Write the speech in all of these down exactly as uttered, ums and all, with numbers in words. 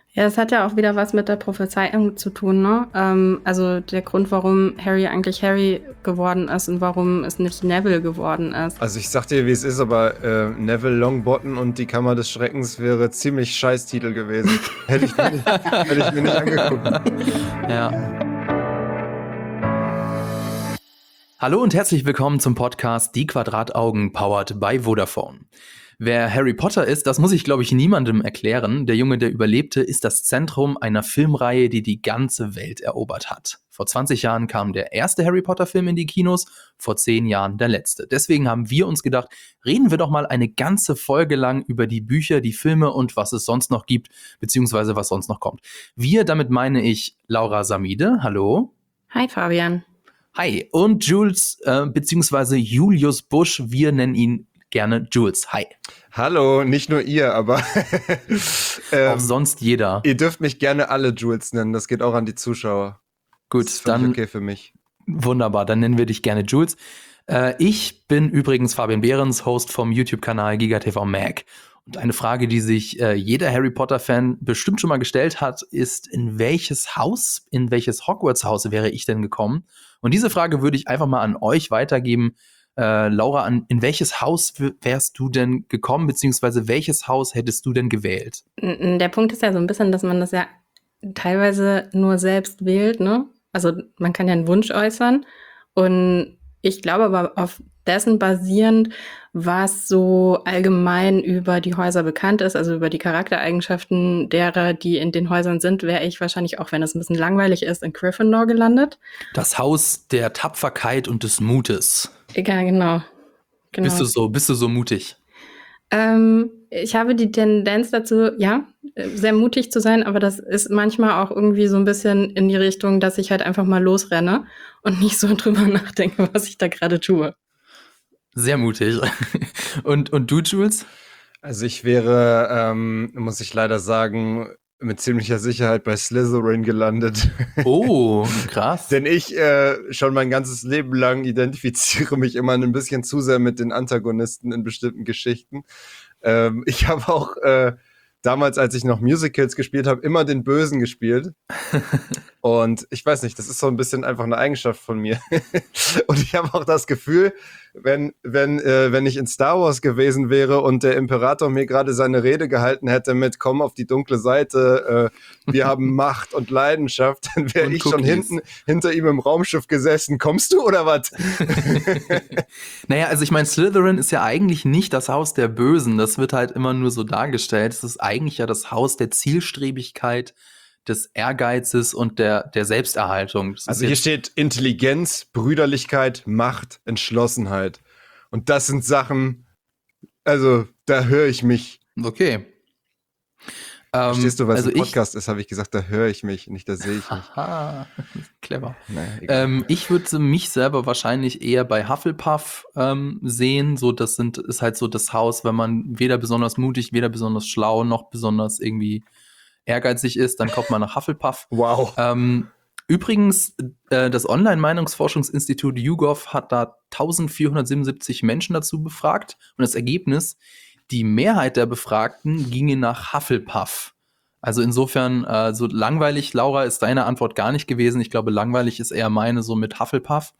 Ja, das hat ja auch wieder was mit der Prophezeiung zu tun, ne? Ähm, also der Grund, warum Harry eigentlich Harry geworden ist und warum es nicht Neville geworden ist. Also ich sag dir, wie es ist, aber äh, Neville Longbottom und die Kammer des Schreckens wäre ziemlich scheiß Titel gewesen. Hätte ich mir nicht, hätte ich mir nicht angeguckt. Ja. Hallo und herzlich willkommen zum Podcast Die Quadrataugen, powered by Vodafone. Wer Harry Potter ist, das muss ich, glaube ich, niemandem erklären. Der Junge, der überlebte, ist das Zentrum einer Filmreihe, die die ganze Welt erobert hat. Vor zwanzig Jahren kam der erste Harry Potter-Film in die Kinos, vor zehn Jahren der letzte. Deswegen haben wir uns gedacht, reden wir doch mal eine ganze Folge lang über die Bücher, die Filme und was es sonst noch gibt, beziehungsweise was sonst noch kommt. Wir, damit meine ich Laura Samide, hallo. Hi Fabian. Hi. Und Jules, äh, beziehungsweise Julius Busch, wir nennen ihn gerne Jules. Hi. Hallo, nicht nur ihr, aber ähm, auch sonst jeder. Ihr dürft mich gerne alle Jules nennen, das geht auch an die Zuschauer. Gut, das ist dann okay für mich. Wunderbar, dann nennen wir dich gerne Jules. Äh, ich bin übrigens Fabian Behrens, Host vom YouTube-Kanal GigaTV Mag. Und eine Frage, die sich äh, jeder Harry Potter-Fan bestimmt schon mal gestellt hat, ist, in welches Haus, in welches Hogwarts-Haus wäre ich denn gekommen? Und diese Frage würde ich einfach mal an euch weitergeben. Äh, Laura, an, in welches Haus w- wärst du denn gekommen, beziehungsweise welches Haus hättest du denn gewählt? Der Punkt ist ja so ein bisschen, dass man das ja teilweise nur selbst wählt, ne? Also man kann ja einen Wunsch äußern und ich glaube aber auf dessen basierend, was so allgemein über die Häuser bekannt ist, also über die Charaktereigenschaften derer, die in den Häusern sind, wäre ich wahrscheinlich, auch wenn es ein bisschen langweilig ist, in Gryffindor gelandet. Das Haus der Tapferkeit und des Mutes. Ja, genau. genau. Bist du so, bist du so mutig? Ähm, ich habe die Tendenz dazu, ja, sehr mutig zu sein, aber das ist manchmal auch irgendwie so ein bisschen in die Richtung, dass ich halt einfach mal losrenne und nicht so drüber nachdenke, was ich da gerade tue. Sehr mutig. Und, und du, Jules? Also ich wäre, ähm, muss ich leider sagen, mit ziemlicher Sicherheit bei Slytherin gelandet. Oh, krass. Denn ich äh, schon mein ganzes Leben lang identifiziere mich immer ein bisschen zu sehr mit den Antagonisten in bestimmten Geschichten. Ähm, ich habe auch äh, damals, als ich noch Musicals gespielt habe, immer den Bösen gespielt. Und ich weiß nicht, das ist so ein bisschen einfach eine Eigenschaft von mir. Und ich habe auch das Gefühl, wenn, wenn, äh, wenn ich in Star Wars gewesen wäre und der Imperator mir gerade seine Rede gehalten hätte mit komm auf die dunkle Seite, äh, wir haben Macht und Leidenschaft, dann wäre ich schon hinten hinter ihm im Raumschiff gesessen. Kommst du oder was? Naja, also ich meine, Slytherin ist ja eigentlich nicht das Haus der Bösen. Das wird halt immer nur so dargestellt. Es ist eigentlich ja das Haus der Zielstrebigkeit, des Ehrgeizes und der, der Selbsterhaltung. Das also hier steht Intelligenz, Brüderlichkeit, Macht, Entschlossenheit. Und das sind Sachen, also da höre ich mich. Okay. Verstehst du, was also ein Podcast ich, ist, habe ich gesagt, da höre ich mich, nicht da sehe ich mich. Aha, clever. Naja, ähm, ich würde mich selber wahrscheinlich eher bei Hufflepuff ähm, sehen. So, das sind, ist halt so das Haus, wenn man weder besonders mutig, weder besonders schlau, noch besonders irgendwie ehrgeizig ist, dann kommt man nach Hufflepuff. Wow. Ähm, übrigens, äh, das Online-Meinungsforschungsinstitut YouGov hat da eintausendvierhundertsiebenundsiebzig Menschen dazu befragt und das Ergebnis, die Mehrheit der Befragten ginge nach Hufflepuff. Also insofern, äh, so langweilig, Laura, ist deine Antwort gar nicht gewesen. Ich glaube, langweilig ist eher meine so mit Hufflepuff.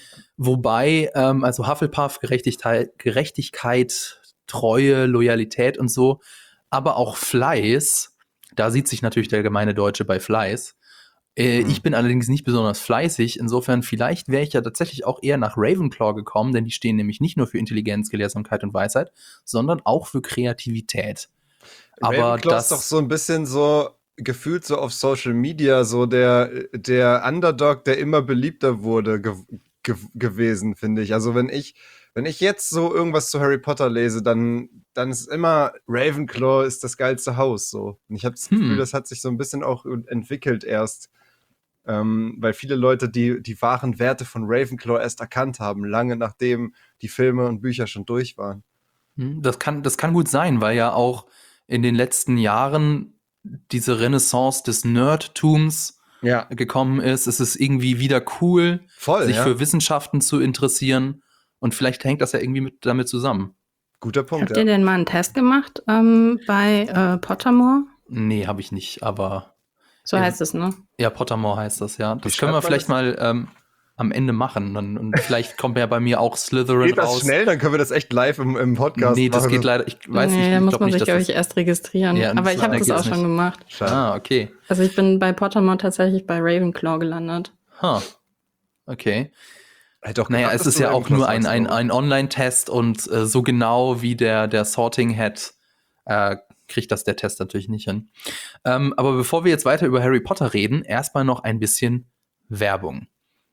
Wobei, ähm, also Hufflepuff, Gerechtigkeit, Gerechtigkeit, Treue, Loyalität und so, aber auch Fleiß. Da sieht sich natürlich der gemeine Deutsche bei Fleiß. Äh, hm. Ich bin allerdings nicht besonders fleißig. Insofern, vielleicht wäre ich ja tatsächlich auch eher nach Ravenclaw gekommen, denn die stehen nämlich nicht nur für Intelligenz, Gelehrsamkeit und Weisheit, sondern auch für Kreativität. Aber Ravenclaw das ist doch so ein bisschen so gefühlt so auf Social Media so der, der Underdog, der immer beliebter wurde ge- ge- gewesen, finde ich. Also wenn ich Wenn ich jetzt so irgendwas zu Harry Potter lese, dann, dann ist immer Ravenclaw ist das geilste Haus. So. Und ich habe das Gefühl, hm. das hat sich so ein bisschen auch entwickelt erst, ähm, weil viele Leute die, die wahren Werte von Ravenclaw erst erkannt haben, lange nachdem die Filme und Bücher schon durch waren. Das kann, das kann gut sein, weil ja auch in den letzten Jahren diese Renaissance des Nerdtums ja. gekommen ist. Es ist irgendwie wieder cool, Voll, sich ja. für Wissenschaften zu interessieren. Und vielleicht hängt das ja irgendwie mit, damit zusammen. Guter Punkt, Habt ja. ihr denn mal einen Test gemacht ähm, bei äh, Pottermore? Nee, habe ich nicht, aber So Ja. heißt es, ne? ja, Pottermore heißt das, ja. Das Wie können wir schreibt man vielleicht das? mal ähm, am Ende machen. Und, und vielleicht kommt ja bei mir auch Slytherin Geht das raus. schnell? Dann können wir das echt live im, im Podcast Nee, das machen. geht leider, ich weiß Nee, nicht, da ich muss glaube man nicht, sich, dass glaube das... ich, erst registrieren. Ja, und Aber so ich habe schnell das geht auch es schon nicht. gemacht. Schade. Ah, okay. Also ich bin bei Pottermore tatsächlich bei Ravenclaw gelandet. Huh. Okay. Hätte auch Naja, gedacht, es dass ist du ja auch Ravenclaw nur ein, sagst, ein, aber- ein Online-Test und äh, so genau wie der, der Sorting-Hat äh, kriegt das der Test natürlich nicht hin. Ähm, aber bevor wir jetzt weiter über Harry Potter reden, erstmal noch ein bisschen Werbung.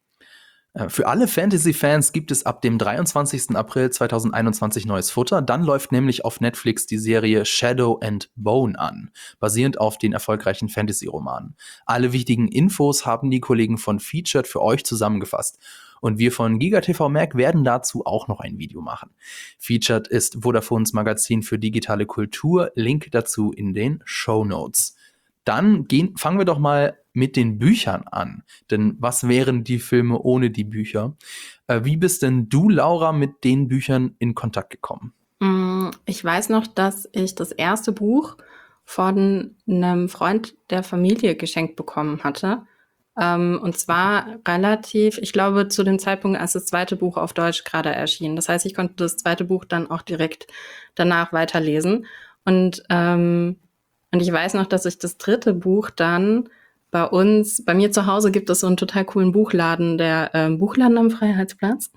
Äh, Für alle Fantasy-Fans gibt es ab dem dreiundzwanzigsten April zweitausendeinundzwanzig neues Futter. Dann läuft nämlich auf Netflix die Serie Shadow and Bone an, basierend auf den erfolgreichen Fantasy-Romanen. Alle wichtigen Infos haben die Kollegen von Featured für euch zusammengefasst. Und wir von GigaTV Mac werden dazu auch noch ein Video machen. Featured ist Vodafones Magazin für digitale Kultur. Link dazu in den Shownotes. Dann gehen, fangen wir doch mal mit den Büchern an. Denn was wären die Filme ohne die Bücher? Äh, wie bist denn du, Laura, mit den Büchern in Kontakt gekommen? Mm, Ich weiß noch, dass ich das erste Buch von einem Freund der Familie geschenkt bekommen hatte. Ähm, und zwar relativ, ich glaube, zu dem Zeitpunkt, als das zweite Buch auf Deutsch gerade erschien. Das heißt, ich konnte das zweite Buch dann auch direkt danach weiterlesen. Und, ähm, und ich weiß noch, dass ich das dritte Buch dann bei uns, bei mir zu Hause gibt es so einen total coolen Buchladen, der ähm, Buchladen am Freiheitsplatz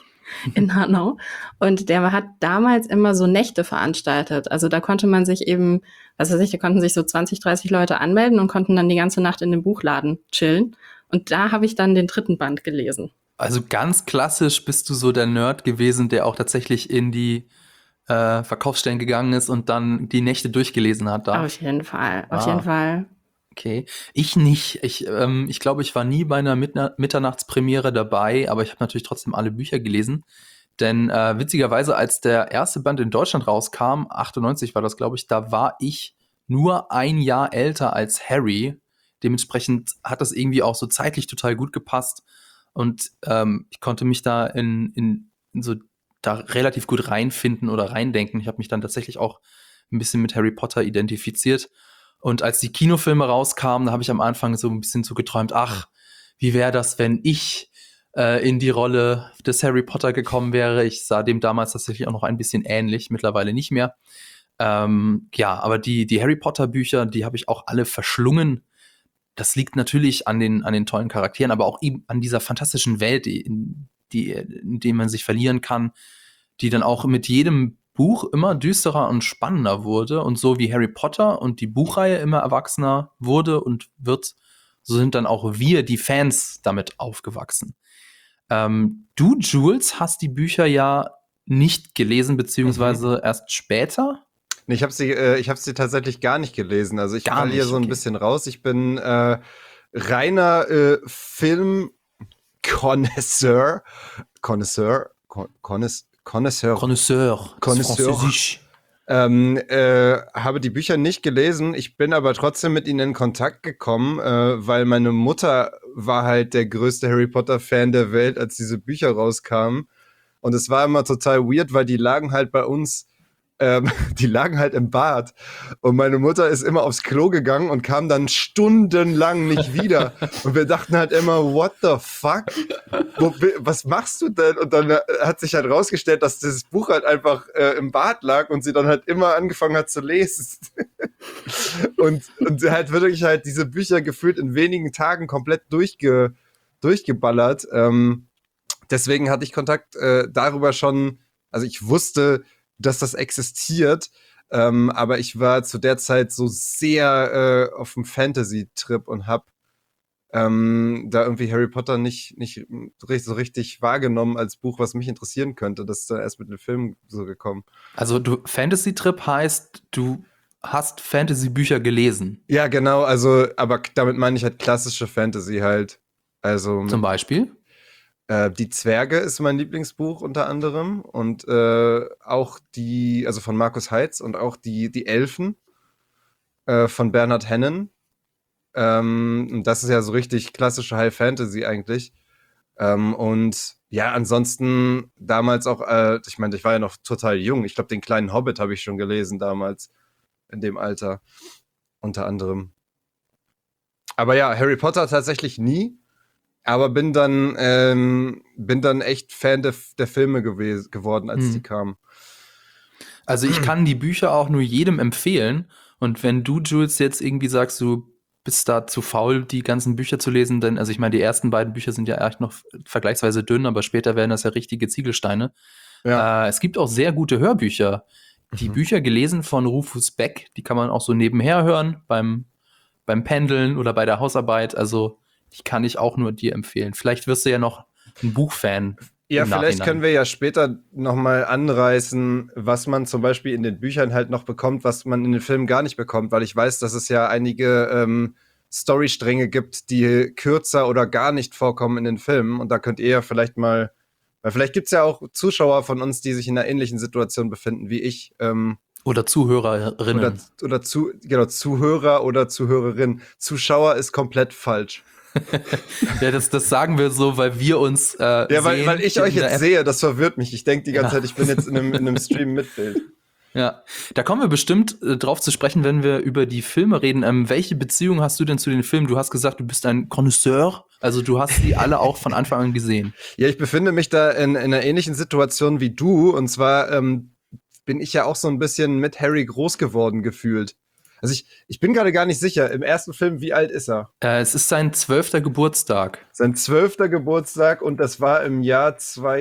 in Hanau. Und der hat damals immer so Nächte veranstaltet. Also da konnte man sich eben, was weiß ich, da konnten sich so zwanzig, dreißig Leute anmelden und konnten dann die ganze Nacht in dem Buchladen chillen. Und da habe ich dann den dritten Band gelesen. Also ganz klassisch bist du so der Nerd gewesen, der auch tatsächlich in die äh, Verkaufsstellen gegangen ist und dann die Nächte durchgelesen hat da. Auf jeden Fall, auf Ah. jeden Fall. Okay, ich nicht. Ich, ähm, ich glaube, ich war nie bei einer Mitna- Mitternachtspremiere dabei, aber ich habe natürlich trotzdem alle Bücher gelesen. Denn äh, witzigerweise, als der erste Band in Deutschland rauskam, achtundneunzig war das, glaube ich, da war ich nur ein Jahr älter als Harry. Dementsprechend hat das irgendwie auch so zeitlich total gut gepasst. Und ähm, ich konnte mich da in, in, in so da relativ gut reinfinden oder reindenken. Ich habe mich dann tatsächlich auch ein bisschen mit Harry Potter identifiziert. Und als die Kinofilme rauskamen, da habe ich am Anfang so ein bisschen so geträumt, ach, wie wäre das, wenn ich äh, in die Rolle des Harry Potter gekommen wäre. Ich sah dem damals tatsächlich auch noch ein bisschen ähnlich, mittlerweile nicht mehr. Ähm, ja, aber die, die Harry Potter Bücher, die habe ich auch alle verschlungen. Das liegt natürlich an den, an den tollen Charakteren, aber auch eben an dieser fantastischen Welt, die, in, die, in der man sich verlieren kann, die dann auch mit jedem Buch immer düsterer und spannender wurde. Und so wie Harry Potter und die Buchreihe immer erwachsener wurde und wird, so sind dann auch wir, die Fans, damit aufgewachsen. Ähm, du, Jules, hast die Bücher ja nicht gelesen, beziehungsweise erst später. Nee, ich habe sie, äh, ich habe sie tatsächlich gar nicht gelesen. Also ich Gar falle hier nicht, so ein okay. bisschen raus. Ich bin äh, reiner äh, Film-Connoisseur. Connoisseur? Con Connois- Connoisseur. Connoisseur. Connoisseur. Französisch. Ähm, äh, habe die Bücher nicht gelesen. Ich bin aber trotzdem mit ihnen in Kontakt gekommen, äh, weil meine Mutter war halt der größte Harry Potter-Fan der Welt, als diese Bücher rauskamen. Und es war immer total weird, weil die lagen halt bei uns, ähm, die lagen halt im Bad. Und meine Mutter ist immer aufs Klo gegangen und kam dann stundenlang nicht wieder. Und wir dachten halt immer, what the fuck? Wo, was machst du denn? Und dann hat sich halt rausgestellt, dass dieses Buch halt einfach äh, im Bad lag und sie dann halt immer angefangen hat zu lesen. und, und sie halt wirklich halt diese Bücher gefühlt in wenigen Tagen komplett durchge, durchgeballert. Ähm, deswegen hatte ich Kontakt äh, darüber schon, also ich wusste, dass das existiert, ähm, aber ich war zu der Zeit so sehr äh, auf dem Fantasy-Trip und hab ähm, da irgendwie Harry Potter nicht, nicht so richtig wahrgenommen als Buch, was mich interessieren könnte. Das ist dann erst mit dem Film so gekommen. Also du Fantasy-Trip heißt, du hast Fantasy-Bücher gelesen. Ja, genau, also, aber damit meine ich halt klassische Fantasy halt. Also Zum Beispiel? Äh, die Zwerge ist mein Lieblingsbuch unter anderem und äh, auch die, also von Markus Heitz und auch die, die Elfen äh, von Bernhard Hennen. Ähm, und das ist ja so richtig klassische High Fantasy eigentlich. Ähm, und ja, ansonsten damals auch, äh, ich meine, ich war ja noch total jung. Ich glaube, den kleinen Hobbit habe ich schon gelesen damals in dem Alter. unter anderem. Aber ja, Harry Potter tatsächlich nie. Aber bin dann, ähm, bin dann echt Fan der, der Filme gew- geworden, als Hm. die kamen. Also ich kann die Bücher auch nur jedem empfehlen. Und wenn du, Jules, jetzt irgendwie sagst, du bist da zu faul, die ganzen Bücher zu lesen, denn, also ich meine, die ersten beiden Bücher sind ja echt noch vergleichsweise dünn, aber später werden das ja richtige Ziegelsteine. Ja. Äh, es gibt auch sehr gute Hörbücher. Die Mhm. Bücher gelesen von Rufus Beck, die kann man auch so nebenher hören, beim, beim Pendeln oder bei der Hausarbeit. Also die kann ich auch nur dir empfehlen. Vielleicht wirst du ja noch ein Buchfan. Ja, im vielleicht Nachhinein. können wir ja später nochmal anreißen, was man zum Beispiel in den Büchern halt noch bekommt, was man in den Filmen gar nicht bekommt, weil ich weiß, dass es ja einige ähm, Storystränge gibt, die kürzer oder gar nicht vorkommen in den Filmen. Und da könnt ihr ja vielleicht mal, weil vielleicht gibt's ja auch Zuschauer von uns, die sich in einer ähnlichen Situation befinden wie ich. Ähm, Oder Zuhörerinnen. oder oder zu, genau, Zuhörer oder Zuhörerin. Zuschauer ist komplett falsch. Ja, das, das sagen wir so, weil wir uns äh, Ja, weil, sehen weil ich hier euch in der jetzt App. sehe, das verwirrt mich. Ich denke die ganze Ja. Zeit, ich bin jetzt in einem, in einem Stream mit Bild. Ja, da kommen wir bestimmt äh, drauf zu sprechen, wenn wir über die Filme reden. Ähm, welche Beziehung hast du denn zu den Filmen? Du hast gesagt, du bist ein Connoisseur, also du hast die alle auch von Anfang an gesehen. Ja, ich befinde mich da in, in einer ähnlichen Situation wie du. Und zwar ähm, bin ich ja auch so ein bisschen mit Harry groß geworden gefühlt. Also ich, ich bin gerade gar nicht sicher. Im ersten Film, wie alt ist er? Äh, es ist sein zwölfter Geburtstag. Sein zwölfter Geburtstag und das war im Jahr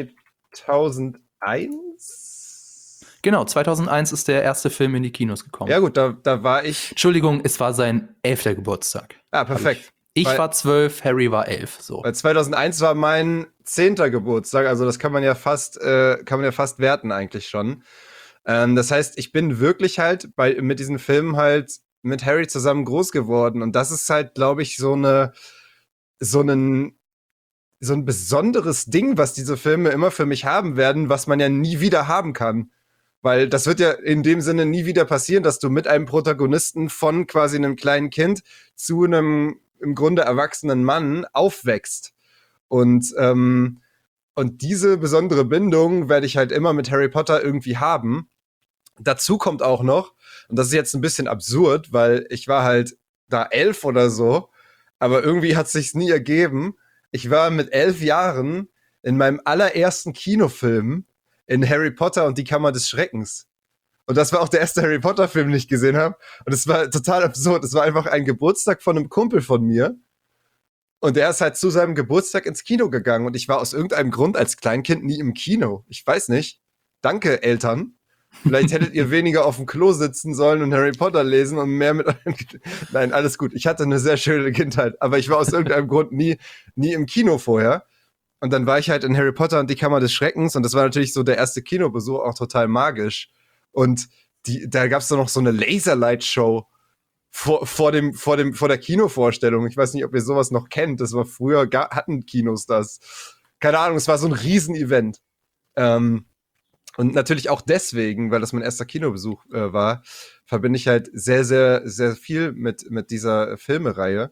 zweitausendeins? Genau, zweitausendeins ist der erste Film in die Kinos gekommen. Ja gut, da, da war ich. Entschuldigung, es war sein elfter Geburtstag. Ah, perfekt. Ich Weil- war zwölf, Harry war elf. So. Weil zweitausendeins war mein zehnter Geburtstag, also das kann man ja fast, äh, kann man ja fast werten eigentlich schon. Ähm, das heißt, ich bin wirklich halt bei, mit diesen Filmen halt mit Harry zusammen groß geworden und das ist halt, glaube ich, so eine, so ein, so ein besonderes Ding, was diese Filme immer für mich haben werden, was man ja nie wieder haben kann. Weil das wird ja in dem Sinne nie wieder passieren, dass du mit einem Protagonisten von quasi einem kleinen Kind zu einem im Grunde erwachsenen Mann aufwächst. Und, ähm, und diese besondere Bindung werde ich halt immer mit Harry Potter irgendwie haben. Dazu kommt auch noch, und das ist jetzt ein bisschen absurd, weil ich war halt da elf oder so, aber irgendwie hat es sich nie ergeben. Ich war mit elf Jahren in meinem allerersten Kinofilm in Harry Potter und die Kammer des Schreckens. Und das war auch der erste Harry Potter Film, den ich gesehen habe. Und es war total absurd. Es war einfach ein Geburtstag von einem Kumpel von mir. Und der ist halt zu seinem Geburtstag ins Kino gegangen. Und ich war aus irgendeinem Grund als Kleinkind nie im Kino. Ich weiß nicht. Danke, Eltern. Vielleicht hättet ihr weniger auf dem Klo sitzen sollen und Harry Potter lesen und mehr mit euren... Nein, alles gut. Ich hatte eine sehr schöne Kindheit. Aber ich war aus irgendeinem Grund nie, nie im Kino vorher. Und dann war ich halt in Harry Potter und die Kammer des Schreckens. Und das war natürlich so der erste Kinobesuch, auch total magisch. Und die, da gab's doch noch so eine Laserlight-Show vor, vor, dem, vor, dem, vor der Kinovorstellung. Ich weiß nicht, ob ihr sowas noch kennt. Das war früher, gar, hatten Kinos das. Keine Ahnung, es war so ein Riesenevent. Ähm, und natürlich auch deswegen, weil das mein erster Kinobesuch äh, war, verbinde ich halt sehr, sehr, sehr viel mit, mit dieser Filmereihe.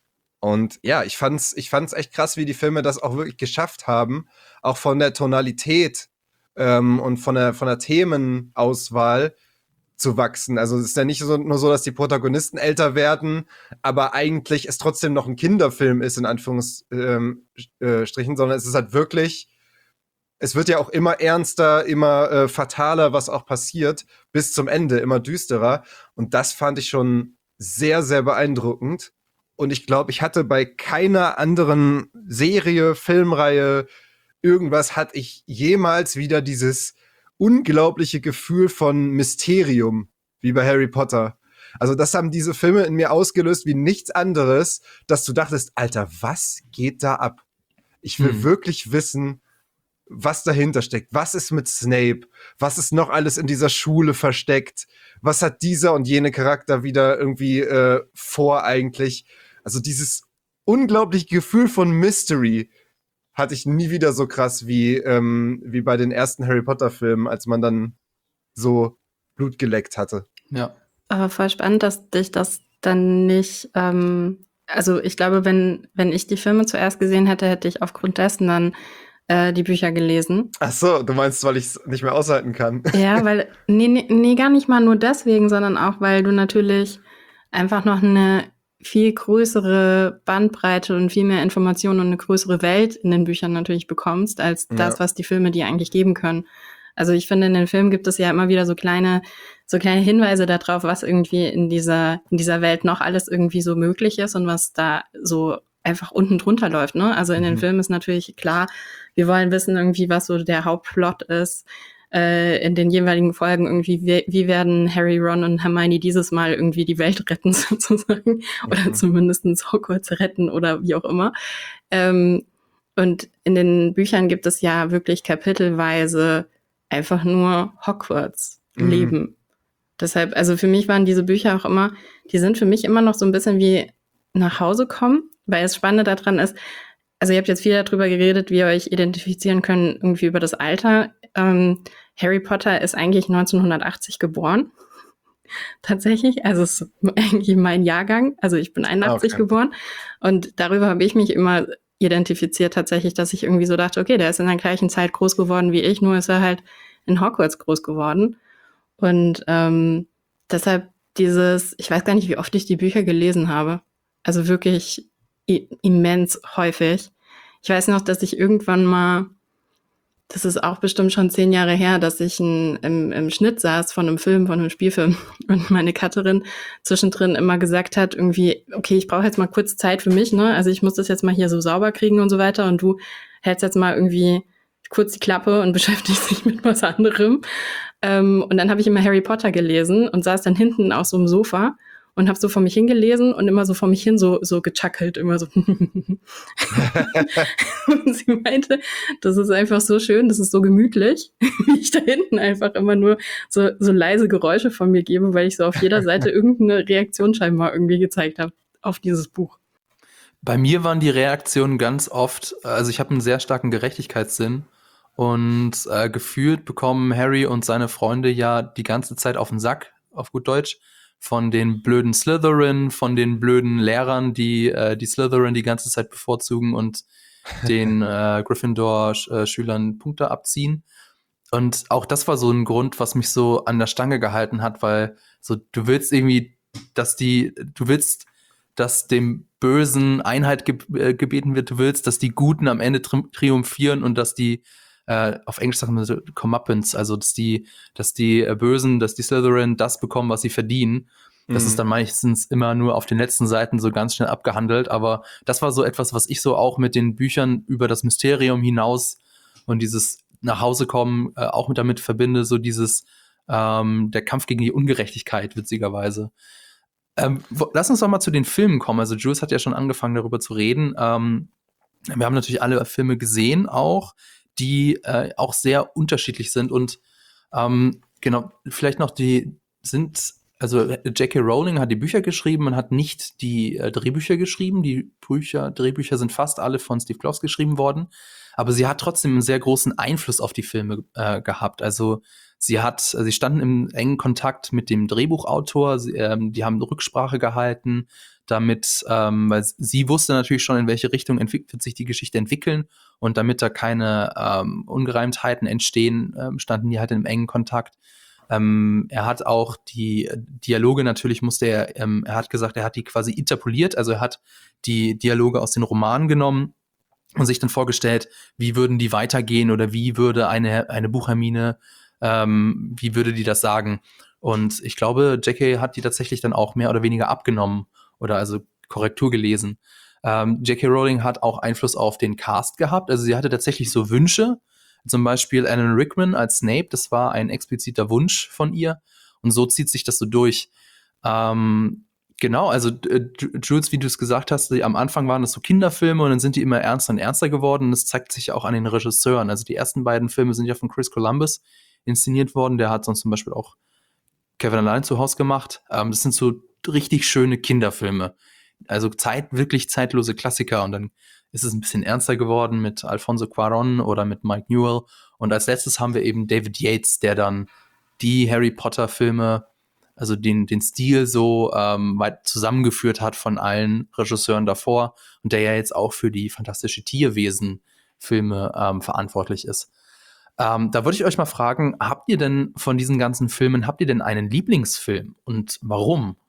Und ja, ich fand's, ich fand's echt krass, wie die Filme das auch wirklich geschafft haben, auch von der Tonalität ähm, und von der, von der Themenauswahl zu wachsen. Also es ist ja nicht so, nur so, dass die Protagonisten älter werden, aber eigentlich es trotzdem noch ein Kinderfilm ist, in Anführungsstrichen, sondern es ist halt wirklich, es wird ja auch immer ernster, immer äh, fataler, was auch passiert, bis zum Ende, immer düsterer. Und das fand ich schon sehr, sehr beeindruckend. Und ich glaube, ich hatte bei keiner anderen Serie, Filmreihe, irgendwas hatte ich jemals wieder dieses unglaubliche Gefühl von Mysterium, wie bei Harry Potter. Also das haben diese Filme in mir ausgelöst wie nichts anderes, dass du dachtest, Alter, was geht da ab? Ich will Hm. wirklich wissen, was dahinter steckt. Was ist mit Snape? Was ist noch alles in dieser Schule versteckt? Was hat dieser und jene Charakter wieder irgendwie äh, vor eigentlich? Also dieses unglaubliche Gefühl von Mystery hatte ich nie wieder so krass wie, ähm, wie bei den ersten Harry Potter-Filmen, als man dann so Blut geleckt hatte. Ja. Aber voll spannend, dass dich das dann nicht, ähm, also ich glaube, wenn, wenn ich die Filme zuerst gesehen hätte, hätte ich aufgrund dessen dann äh, die Bücher gelesen. Ach so, du meinst, weil ich es nicht mehr aushalten kann. Ja, weil, nee, nee, nee, gar nicht mal nur deswegen, sondern auch, weil du natürlich einfach noch eine viel größere Bandbreite und viel mehr Informationen und eine größere Welt in den Büchern natürlich bekommst, als das, Ja. was die Filme dir eigentlich geben können. Also ich finde, in den Filmen gibt es ja immer wieder so kleine, so kleine Hinweise darauf, was irgendwie in dieser, in dieser Welt noch alles irgendwie so möglich ist und was da so einfach unten drunter läuft, ne? Also in den Mhm. Filmen ist natürlich klar, wir wollen wissen irgendwie, was so der Hauptplot ist, äh, in den jeweiligen Folgen irgendwie, wie, wie werden Harry, Ron und Hermione dieses Mal irgendwie die Welt retten sozusagen oder Mhm. zumindest Hogwarts retten oder wie auch immer. Ähm, und in den Büchern gibt es ja wirklich kapitelweise einfach nur Hogwarts Mhm. leben. Deshalb, also für mich waren diese Bücher auch immer, die sind für mich immer noch so ein bisschen wie nach Hause kommen, weil das Spannende daran ist, also ihr habt jetzt viel darüber geredet, wie ihr euch identifizieren könnt, irgendwie über das Alter. Ähm, Harry Potter ist eigentlich neunzehnhundertachtzig geboren. Tatsächlich, also es ist eigentlich mein Jahrgang. Also ich bin einundachtzig Okay. geboren und darüber habe ich mich immer identifiziert tatsächlich, dass ich irgendwie so dachte, okay, der ist in der gleichen Zeit groß geworden wie ich, nur ist er halt in Hogwarts groß geworden. Und ähm, deshalb dieses, ich weiß gar nicht, wie oft ich die Bücher gelesen habe. Also wirklich i- immens häufig. Ich weiß noch, dass ich irgendwann mal, das ist auch bestimmt schon zehn Jahre her, dass ich ein, im, im Schnitt saß von einem Film, von einem Spielfilm und meine Cutterin zwischendrin immer gesagt hat, irgendwie, okay, ich brauche jetzt mal kurz Zeit für mich, ne? Also ich muss das jetzt mal hier so sauber kriegen und so weiter und du hältst jetzt mal irgendwie kurz die Klappe und beschäftigst dich mit was anderem. Ähm, und dann habe ich immer Harry Potter gelesen und saß dann hinten auf so einem Sofa und habe so vor mich hingelesen und immer so vor mich hin so, so gechuckelt, immer so. Und sie meinte, das ist einfach so schön, das ist so gemütlich, wie ich da hinten einfach immer nur so, so leise Geräusche von mir gebe, weil ich so auf jeder Seite irgendeine Reaktion scheinbar irgendwie gezeigt habe auf dieses Buch. Bei mir waren die Reaktionen ganz oft, also ich habe einen sehr starken Gerechtigkeitssinn und äh, gefühlt bekommen Harry und seine Freunde ja die ganze Zeit auf den Sack, auf gut Deutsch, von den blöden Slytherin, von den blöden Lehrern, die äh, die Slytherin die ganze Zeit bevorzugen und den äh, Gryffindor-Schülern Punkte abziehen. Und auch das war so ein Grund, was mich so an der Stange gehalten hat, weil so du willst irgendwie, dass die, du willst, dass dem Bösen Einheit ge äh, gebeten wird, du willst, dass die Guten am Ende tri triumphieren und dass die, äh, auf Englisch sagen wir so Comeuppance, also dass die, dass die äh, Bösen, dass die Slytherin das bekommen, was sie verdienen. Das Mhm. ist dann meistens immer nur auf den letzten Seiten so ganz schnell abgehandelt, aber das war so etwas, was ich so auch mit den Büchern über das Mysterium hinaus und dieses nach Hause kommen äh, auch mit damit verbinde, so dieses ähm, der Kampf gegen die Ungerechtigkeit, witzigerweise. Ähm, wo, lass uns doch mal zu den Filmen kommen. Also Jules hat ja schon angefangen, darüber zu reden. Ähm, wir haben natürlich alle Filme gesehen auch, die äh, auch sehr unterschiedlich sind und ähm, genau, vielleicht noch die sind, also J K. Rowling hat die Bücher geschrieben und hat nicht die äh, Drehbücher geschrieben. Die Bücher, Drehbücher sind fast alle von Steve Kloves geschrieben worden, aber sie hat trotzdem einen sehr großen Einfluss auf die Filme äh, gehabt. Also sie hat, sie standen im engen Kontakt mit dem Drehbuchautor, sie, ähm, die haben Rücksprache gehalten, damit, ähm, weil sie wusste natürlich schon, in welche Richtung wird sich die Geschichte entwickeln und damit da keine ähm, Ungereimtheiten entstehen, ähm, standen die halt im engen Kontakt. Ähm, er hat auch die Dialoge, natürlich musste er, ähm, er hat gesagt, er hat die quasi interpoliert, also er hat die Dialoge aus den Romanen genommen und sich dann vorgestellt, wie würden die weitergehen oder wie würde eine, eine Buchhermine, ähm, wie würde die das sagen? Und ich glaube, J K hat die tatsächlich dann auch mehr oder weniger abgenommen oder also Korrektur gelesen. Ähm, J K. Rowling hat auch Einfluss auf den Cast gehabt, also sie hatte tatsächlich so Wünsche, zum Beispiel Alan Rickman als Snape, das war ein expliziter Wunsch von ihr und so zieht sich das so durch. Ähm, Genau, also äh, Jules, wie du es gesagt hast, die, am Anfang waren das so Kinderfilme und dann sind die immer ernster und ernster geworden und das zeigt sich auch an den Regisseuren. Also die ersten beiden Filme sind ja von Chris Columbus inszeniert worden, der hat sonst zum Beispiel auch Kevin allein zu Hause gemacht. Ähm, das sind so richtig schöne Kinderfilme. Also Zeit, wirklich zeitlose Klassiker und dann ist es ein bisschen ernster geworden mit Alfonso Cuarón oder mit Mike Newell und als letztes haben wir eben David Yates, der dann die Harry Potter Filme, also den, den Stil so ähm, weit zusammengeführt hat von allen Regisseuren davor und der ja jetzt auch für die Fantastische Tierwesen-Filme ähm, verantwortlich ist. Ähm, da würde ich euch mal fragen, habt ihr denn von diesen ganzen Filmen, habt ihr denn einen Lieblingsfilm und warum?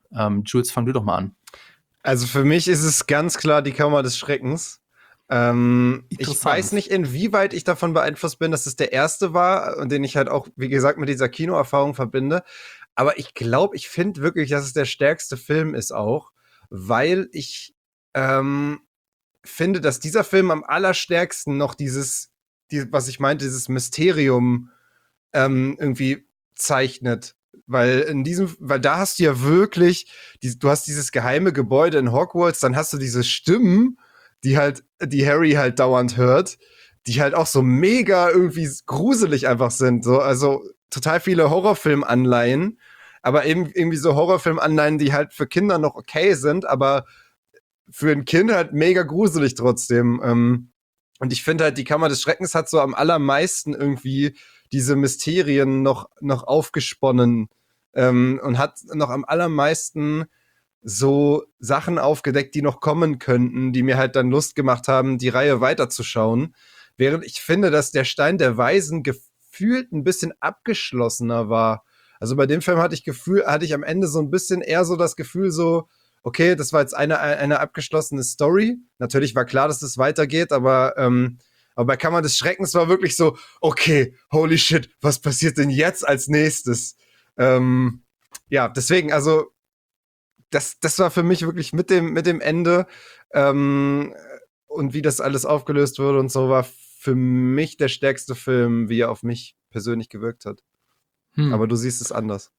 Ähm, Jules, fang du doch mal an. Also für mich ist es ganz klar die Kammer des Schreckens. Ähm, ich weiß nicht, inwieweit ich davon beeinflusst bin, dass es der erste war und den ich halt auch, wie gesagt, mit dieser Kinoerfahrung verbinde. Aber ich glaube, ich finde wirklich, dass es der stärkste Film ist auch, weil ich ähm, finde, dass dieser Film am allerstärksten noch dieses, die, was ich meinte, dieses Mysterium ähm, irgendwie zeichnet. Weil in diesem, weil da hast du ja wirklich, die, du hast dieses geheime Gebäude in Hogwarts, dann hast du diese Stimmen, die halt, die Harry halt dauernd hört, die halt auch so mega irgendwie gruselig einfach sind. So, also total viele Horrorfilm-Anleihen, aber eben irgendwie so Horrorfilm-Anleihen, die halt für Kinder noch okay sind, aber für ein Kind halt mega gruselig trotzdem. Ähm, und ich finde halt, die Kammer des Schreckens hat so am allermeisten irgendwie diese Mysterien noch, noch aufgesponnen ähm, und hat noch am allermeisten so Sachen aufgedeckt, die noch kommen könnten, die mir halt dann Lust gemacht haben, die Reihe weiterzuschauen. Während ich finde, dass der Stein der Weisen gefühlt ein bisschen abgeschlossener war. Also bei dem Film hatte ich Gefühl, hatte ich am Ende so ein bisschen eher so das Gefühl so, okay, das war jetzt eine, eine abgeschlossene Story. Natürlich war klar, dass es weitergeht, aber, ähm, aber bei Kammer des Schreckens war wirklich so, okay, holy shit, was passiert denn jetzt als nächstes? Ähm, ja, deswegen, also das, das war für mich wirklich mit dem, mit dem Ende ähm, und wie das alles aufgelöst wurde und so, war für mich der stärkste Film, wie er auf mich persönlich gewirkt hat. Hm. Aber du siehst es anders.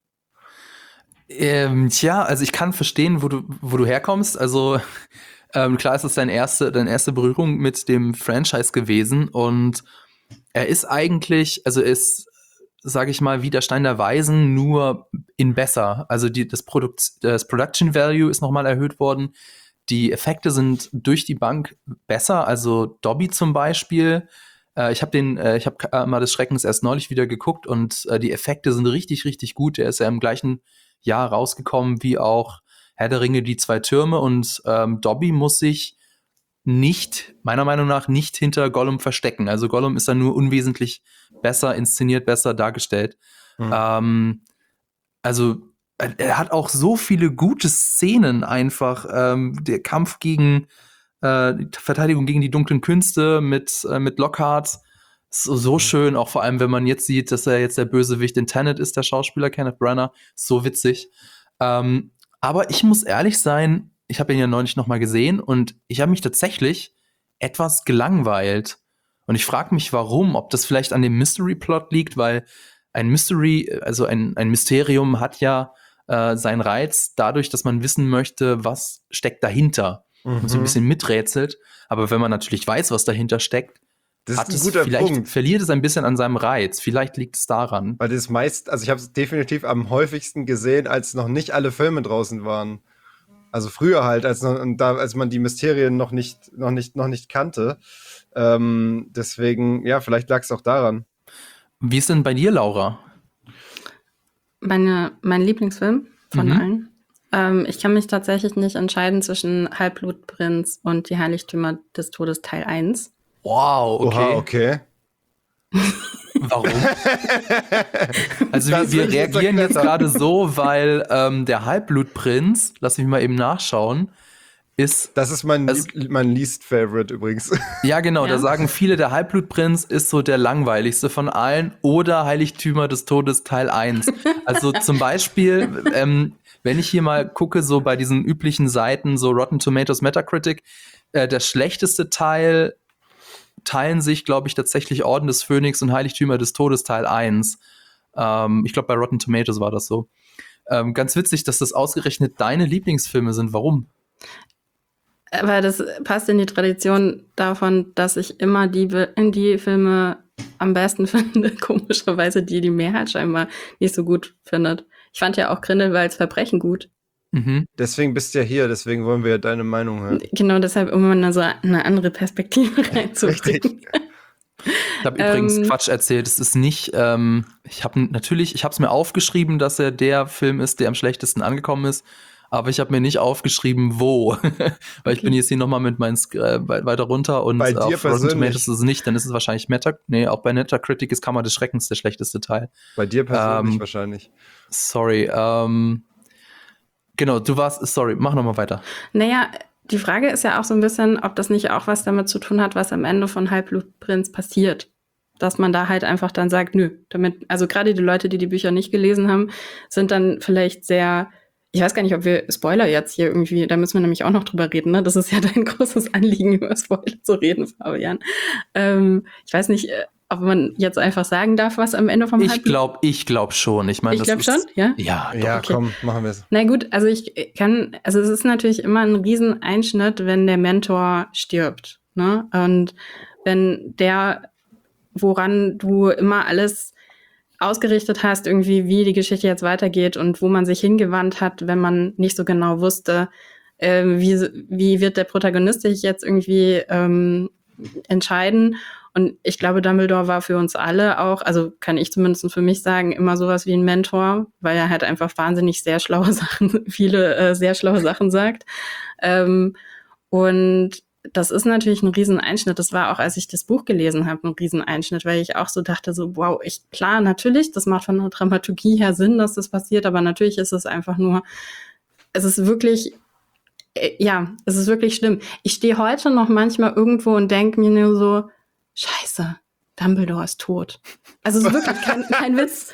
Ähm, tja, also ich kann verstehen, wo du, wo du herkommst. Also ähm, klar ist es deine erste, deine erste Berührung mit dem Franchise gewesen und er ist eigentlich, also ist, sage ich mal, wie der Stein der Weisen, nur in besser. Also die, das, Produkt, das Production Value ist nochmal erhöht worden. Die Effekte sind durch die Bank besser. Also Dobby zum Beispiel. Äh, ich habe den, äh, ich habe Kammer des Schreckens erst neulich wieder geguckt und äh, die Effekte sind richtig, richtig gut. Der ist ja im gleichen Jahr rausgekommen wie auch Herr der Ringe, die zwei Türme und ähm, Dobby muss sich nicht, meiner Meinung nach, nicht hinter Gollum verstecken. Also Gollum ist dann nur unwesentlich besser inszeniert, besser dargestellt. Mhm. Ähm, also er hat auch so viele gute Szenen einfach. Ähm, der Kampf gegen äh, die Verteidigung gegen die dunklen Künste mit, äh, mit Lockhart. So, so schön, auch vor allem, wenn man jetzt sieht, dass er jetzt der Bösewicht in Tenet ist, der Schauspieler Kenneth Branagh. So witzig. Ähm, aber ich muss ehrlich sein, ich habe ihn ja neulich noch mal gesehen und ich habe mich tatsächlich etwas gelangweilt. Und ich frage mich, warum. Ob das vielleicht an dem Mystery-Plot liegt, weil ein Mystery, also ein, ein Mysterium hat ja äh, seinen Reiz dadurch, dass man wissen möchte, was steckt dahinter. Mhm. Und so ein bisschen miträtselt. Aber wenn man natürlich weiß, was dahinter steckt, das hat ist ein es guter vielleicht Punkt. Verliert es ein bisschen an seinem Reiz. Vielleicht liegt es daran. Weil das meist, also ich habe es definitiv am häufigsten gesehen, als noch nicht alle Filme draußen waren. Also früher halt, als, noch, da, als man die Mysterien noch nicht, noch nicht, noch nicht kannte. Ähm, deswegen, ja, vielleicht lag es auch daran. Wie ist denn bei dir, Laura? Meine, mein Lieblingsfilm von mhm. allen. Ähm, ich kann mich tatsächlich nicht entscheiden zwischen Halbblutprinz und die Heiligtümer des Todes Teil eins. Wow, okay. Oha, okay. Warum? Also wir, wir reagieren jetzt gerade so, weil ähm, der Halbblutprinz, lass mich mal eben nachschauen, ist... Das ist mein, also, lieb, mein least favorite übrigens. Ja, genau, ja. Da sagen viele, der Halbblutprinz ist so der langweiligste von allen oder Heiligtümer des Todes Teil eins. Also zum Beispiel, ähm, wenn ich hier mal gucke, so bei diesen üblichen Seiten, so Rotten Tomatoes, Metacritic, äh, der schlechteste Teil teilen sich, glaube ich, tatsächlich Orden des Phönix und Heiligtümer des Todes Teil eins. Ähm, ich glaube, bei Rotten Tomatoes war das so. Ähm, ganz witzig, dass das ausgerechnet deine Lieblingsfilme sind. Warum? Aber das passt in die Tradition davon, dass ich immer die, in die Filme am besten finde, komischerweise, die die Mehrheit scheinbar nicht so gut findet. Ich fand ja auch Grindelwalds Verbrechen gut. Mhm. Deswegen bist du ja hier, deswegen wollen wir ja deine Meinung hören. Genau, deshalb, um mal so eine andere Perspektive reinzubringen. Ich habe übrigens ähm, Quatsch erzählt. Es ist nicht, ähm, ich habe natürlich, ich habe es mir aufgeschrieben, dass er der Film ist, der am schlechtesten angekommen ist, aber ich habe mir nicht aufgeschrieben, wo. Weil okay. Ich bin jetzt hier nochmal mit meinen äh, weiter runter und bei auf Rotten Tomatoes ist es nicht, dann ist es wahrscheinlich Meta, nee, auch bei Metacritic ist Kammer des Schreckens der schlechteste Teil. Bei dir persönlich ähm, wahrscheinlich. Sorry, ähm, Genau, du warst, sorry, mach nochmal weiter. Naja, die Frage ist ja auch so ein bisschen, ob das nicht auch was damit zu tun hat, was am Ende von Halbblutprinz passiert. Dass man da halt einfach dann sagt, nö, damit, also gerade die Leute, die die Bücher nicht gelesen haben, sind dann vielleicht sehr, ich weiß gar nicht, ob wir Spoiler jetzt hier irgendwie, da müssen wir nämlich auch noch drüber reden, ne? Das ist ja dein großes Anliegen, über Spoiler zu reden, Fabian. Ähm, ich weiß nicht, ob man jetzt einfach sagen darf, was am Ende vom Ich glaube, ich glaube schon. Ich meine, Ich glaube schon, ja? Ja, Ja, okay. komm, machen wir es. Na gut, also ich kann, also es ist natürlich immer ein Rieseneinschnitt, wenn der Mentor stirbt, ne? Und wenn der, woran du immer alles ausgerichtet hast, irgendwie, wie die Geschichte jetzt weitergeht und wo man sich hingewandt hat, wenn man nicht so genau wusste, äh, wie, wie wird der Protagonist sich jetzt irgendwie ähm, entscheiden. Und ich glaube, Dumbledore war für uns alle auch, also kann ich zumindest für mich sagen, immer sowas wie ein Mentor, weil er halt einfach wahnsinnig sehr schlaue Sachen, viele äh, sehr schlaue Sachen sagt. Ähm, und das ist natürlich ein Rieseneinschnitt. Das war auch, als ich das Buch gelesen habe, ein Rieseneinschnitt, weil ich auch so dachte, so wow, ich, klar, natürlich, das macht von der Dramaturgie her Sinn, dass das passiert, aber natürlich ist es einfach nur, es ist wirklich, äh, ja, es ist wirklich schlimm. Ich stehe heute noch manchmal irgendwo und denke mir nur so, Scheiße, Dumbledore ist tot. Also es ist wirklich kein, kein Witz.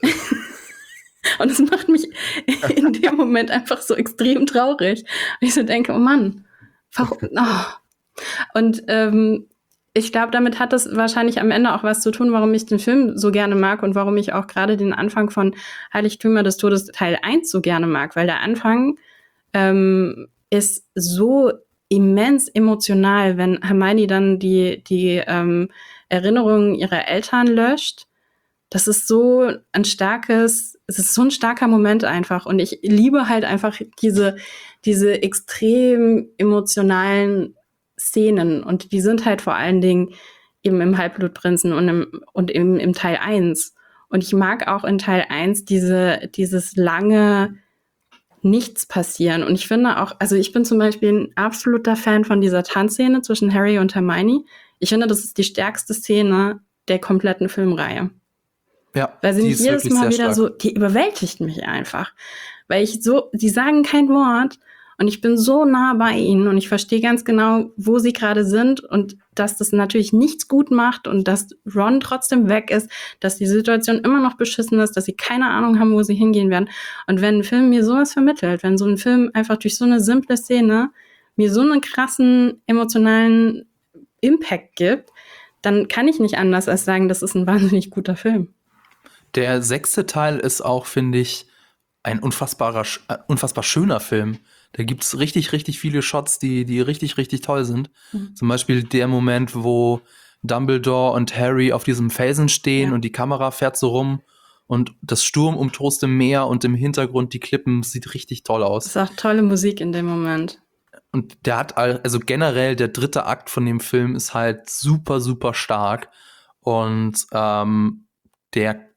Und es macht mich in dem Moment einfach so extrem traurig. Und ich so denke, oh Mann, warum? Oh. Und ähm, ich glaube, damit hat das wahrscheinlich am Ende auch was zu tun, warum ich den Film so gerne mag und warum ich auch gerade den Anfang von Heiligtümer des Todes Teil eins so gerne mag. Weil der Anfang ähm, ist so immens emotional, wenn Hermione dann die, die ähm, Erinnerungen ihrer Eltern löscht. Das ist so ein starkes, es ist so ein starker Moment einfach. Und ich liebe halt einfach diese, diese extrem emotionalen Szenen. Und die sind halt vor allen Dingen eben im Halbblutprinzen und im, und im, im Teil eins. Und ich mag auch in Teil eins diese, dieses lange nichts passieren. Und ich finde auch, also ich bin zum Beispiel ein absoluter Fan von dieser Tanzszene zwischen Harry und Hermione. Ich finde, das ist die stärkste Szene der kompletten Filmreihe. Ja, weil sie die mich ist jedes wirklich Mal sehr wieder stark. so, die überwältigt mich einfach. Weil ich so, die sagen kein Wort und ich bin so nah bei ihnen und ich verstehe ganz genau, wo sie gerade sind und dass das natürlich nichts gut macht und dass Ron trotzdem weg ist, dass die Situation immer noch beschissen ist, dass sie keine Ahnung haben, wo sie hingehen werden. Und wenn ein Film mir sowas vermittelt, wenn so ein Film einfach durch so eine simple Szene mir so einen krassen emotionalen Impact gibt, dann kann ich nicht anders als sagen, das ist ein wahnsinnig guter Film. Der sechste Teil ist auch, finde ich, ein unfassbarer, sch- äh, unfassbar schöner Film. Da gibt es richtig, richtig viele Shots, die, die richtig, richtig toll sind. Mhm. Zum Beispiel der Moment, wo Dumbledore und Harry auf diesem Felsen stehen Ja. und die Kamera fährt so rum und das sturmumtoste Meer und im Hintergrund die Klippen, sieht richtig toll Das aus. ist auch tolle Musik in dem Moment. Und der hat, all- also generell der dritte Akt von dem Film ist halt super, super stark. Und ähm, der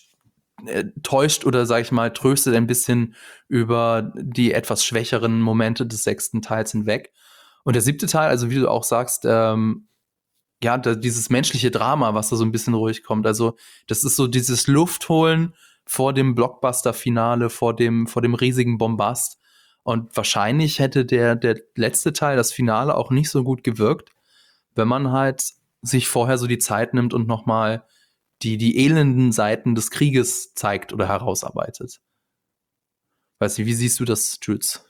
äh, täuscht oder, sag ich mal, tröstet ein bisschen über die etwas schwächeren Momente des sechsten Teils hinweg. Und der siebte Teil, also wie du auch sagst, ähm, ja, da, dieses menschliche Drama, was da so ein bisschen ruhig kommt. Also das ist so dieses Luftholen vor dem Blockbuster-Finale, vor dem, vor dem riesigen Bombast. Und wahrscheinlich hätte der, der letzte Teil, das Finale, auch nicht so gut gewirkt, wenn man halt sich vorher so die Zeit nimmt und noch mal die, die elenden Seiten des Krieges zeigt oder herausarbeitet. Weiß nicht, wie siehst du das, Jules?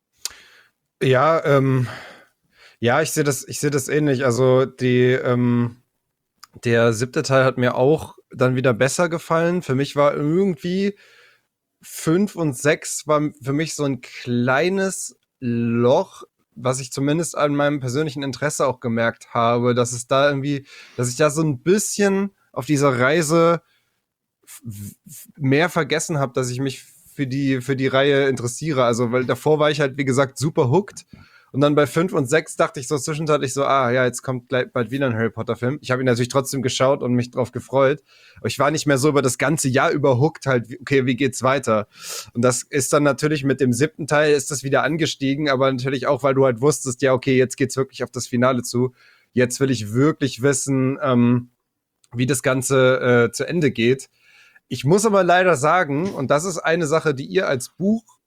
Ja, ähm, ja, ich sehe das, ich sehe das ähnlich. Also die, ähm, der siebte Teil hat mir auch dann wieder besser gefallen. Für mich war irgendwie fünf und sechs war für mich so ein kleines Loch, was ich zumindest an meinem persönlichen Interesse auch gemerkt habe, dass es da irgendwie, dass ich da so ein bisschen auf dieser Reise f- f- mehr vergessen habe, dass ich mich für die, für die Reihe interessiere. Also, weil davor war ich halt, wie gesagt, super hooked. Und dann bei fünf und sechs dachte ich so zwischenzeitlich so, ah ja, jetzt kommt gleich bald wieder ein Harry Potter-Film. Ich habe ihn natürlich trotzdem geschaut und mich drauf gefreut. Aber ich war nicht mehr so über das ganze Jahr über hooked halt, wie- okay, wie geht's weiter? Und das ist dann natürlich mit dem siebten Teil ist das wieder angestiegen, aber natürlich auch, weil du halt wusstest, ja, okay, jetzt geht's wirklich auf das Finale zu. Jetzt will ich wirklich wissen, ähm, wie das Ganze äh, zu Ende geht. Ich muss aber leider sagen, und das ist eine Sache, die ihr als Buch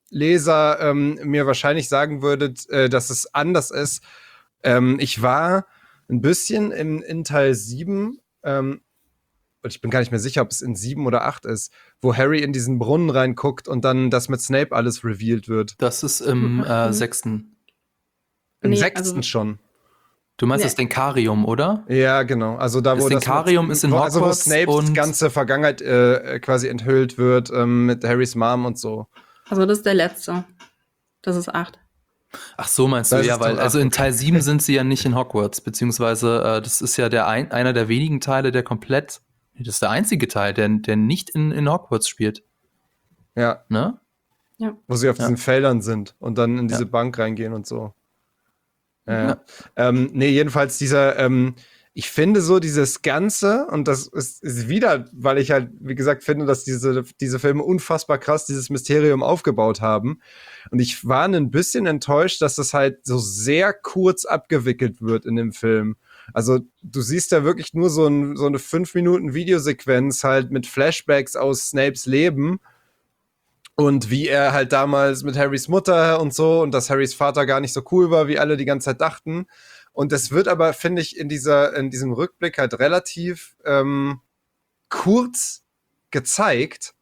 Leser ähm, mir wahrscheinlich sagen würdet, äh, dass es anders ist. Ähm, ich war ein bisschen in, in Teil sieben, ähm, und ich bin gar nicht mehr sicher, ob es in sieben oder acht ist, wo Harry in diesen Brunnen reinguckt und dann das mit Snape alles revealed wird. Das ist im Im achten. äh, sechsten. Im Nee, sechsten also- schon. Du meinst Nee. das Denkarium, oder? Ja, genau. Also da, wo Das das Denkarium mit, ist in wo- also wo Hogwarts Snapes und- ganze Vergangenheit äh, quasi enthüllt wird ähm, mit Harrys Mom und so. Also das ist der letzte. Das ist acht. Ach so, meinst du, Das ja, ist weil doch- also ach, in okay. Teil sieben sind sie ja nicht in Hogwarts, beziehungsweise äh, das ist ja der ein, einer der wenigen Teile, der komplett, nee, das ist der einzige Teil, der, der nicht in, in Hogwarts spielt, Ja, ne? wo sie auf Ja. diesen Feldern sind und dann in diese Ja. Bank reingehen und so. Ja. Ja. Ähm, nee, jedenfalls dieser, ähm, ich finde so dieses Ganze, und das ist, ist wieder, weil ich halt, wie gesagt, finde, dass diese, diese Filme unfassbar krass dieses Mysterium aufgebaut haben. Und ich war ein bisschen enttäuscht, dass das halt so sehr kurz abgewickelt wird in dem Film. Also du siehst da wirklich nur so, ein, so eine fünf Minuten Videosequenz halt mit Flashbacks aus Snapes Leben und wie er halt damals mit Harrys Mutter und so und dass Harrys Vater gar nicht so cool war, wie alle die ganze Zeit dachten. Und das wird aber, finde ich, in dieser, in diesem Rückblick halt relativ ähm, kurz gezeigt.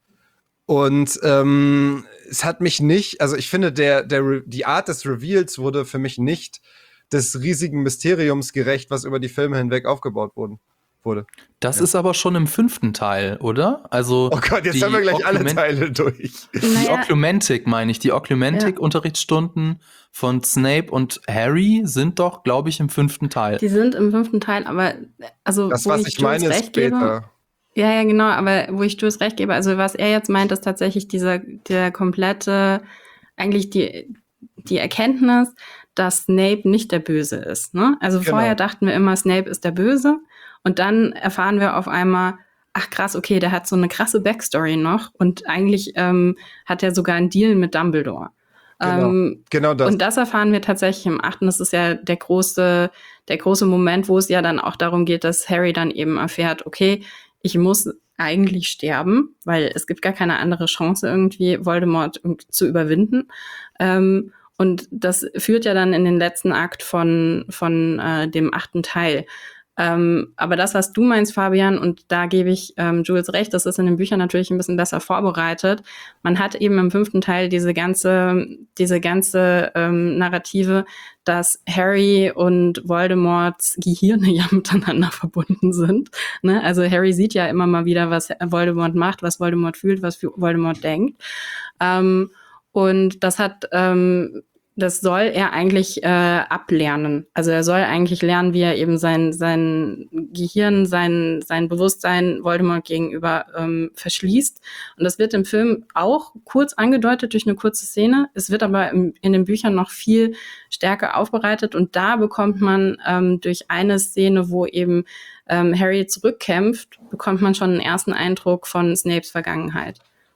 Und ähm, es hat mich nicht, also ich finde, der, der, Re- die Art des Reveals wurde für mich nicht des riesigen Mysteriums gerecht, was über die Filme hinweg aufgebaut wurden, wurde. Das Ja. ist aber schon im fünften Teil, oder? Also Oh Gott, jetzt die haben wir gleich alle Occlument- Teile durch. Die Naja, Occlumentic, meine ich, die Occlumentic-Unterrichtsstunden von Snape und Harry sind doch, glaube ich, im fünften Teil. die sind im fünften Teil, aber also Das, wo was ich, ich Jules meine, ist recht gebe, später. ja, ja, genau, aber wo ich Jules recht gebe, also was er jetzt meint, ist tatsächlich dieser, der komplette, eigentlich die, die Erkenntnis, dass Snape nicht der Böse ist, ne? Also Genau. vorher dachten wir immer, Snape ist der Böse und dann erfahren wir auf einmal, ach krass, okay, der hat so eine krasse Backstory noch und eigentlich ähm, hat er sogar einen Deal mit Dumbledore. Genau. Ähm, Genau das. Und das erfahren wir tatsächlich im achten. Das ist ja der große, der große Moment, wo es ja dann auch darum geht, dass Harry dann eben erfährt, okay, ich muss eigentlich sterben, weil es gibt gar keine andere Chance, irgendwie Voldemort zu überwinden. Ähm, und das führt ja dann in den letzten Akt von, von äh, dem achten Teil. Ähm, aber das, was du meinst, Fabian, und da gebe ich ähm, Jules recht, das ist in den Büchern natürlich ein bisschen besser vorbereitet. Man hat eben im fünften Teil diese ganze, diese ganze ähm, Narrative, dass Harry und Voldemorts Gehirne ja miteinander verbunden sind. Ne? Also Harry sieht ja immer mal wieder, was Voldemort macht, was Voldemort fühlt, was Voldemort denkt. Ähm, und das hat ähm, das soll er eigentlich äh, ablernen. Also er soll eigentlich lernen, wie er eben sein, sein Gehirn, sein, sein Bewusstsein Voldemort gegenüber ähm, verschließt. Und das wird im Film auch kurz angedeutet durch eine kurze Szene. Es wird aber im, in den Büchern noch viel stärker aufbereitet. Und da bekommt man ähm, durch eine Szene, wo eben ähm, Harry zurückkämpft, bekommt man schon einen ersten Eindruck von Snapes Vergangenheit.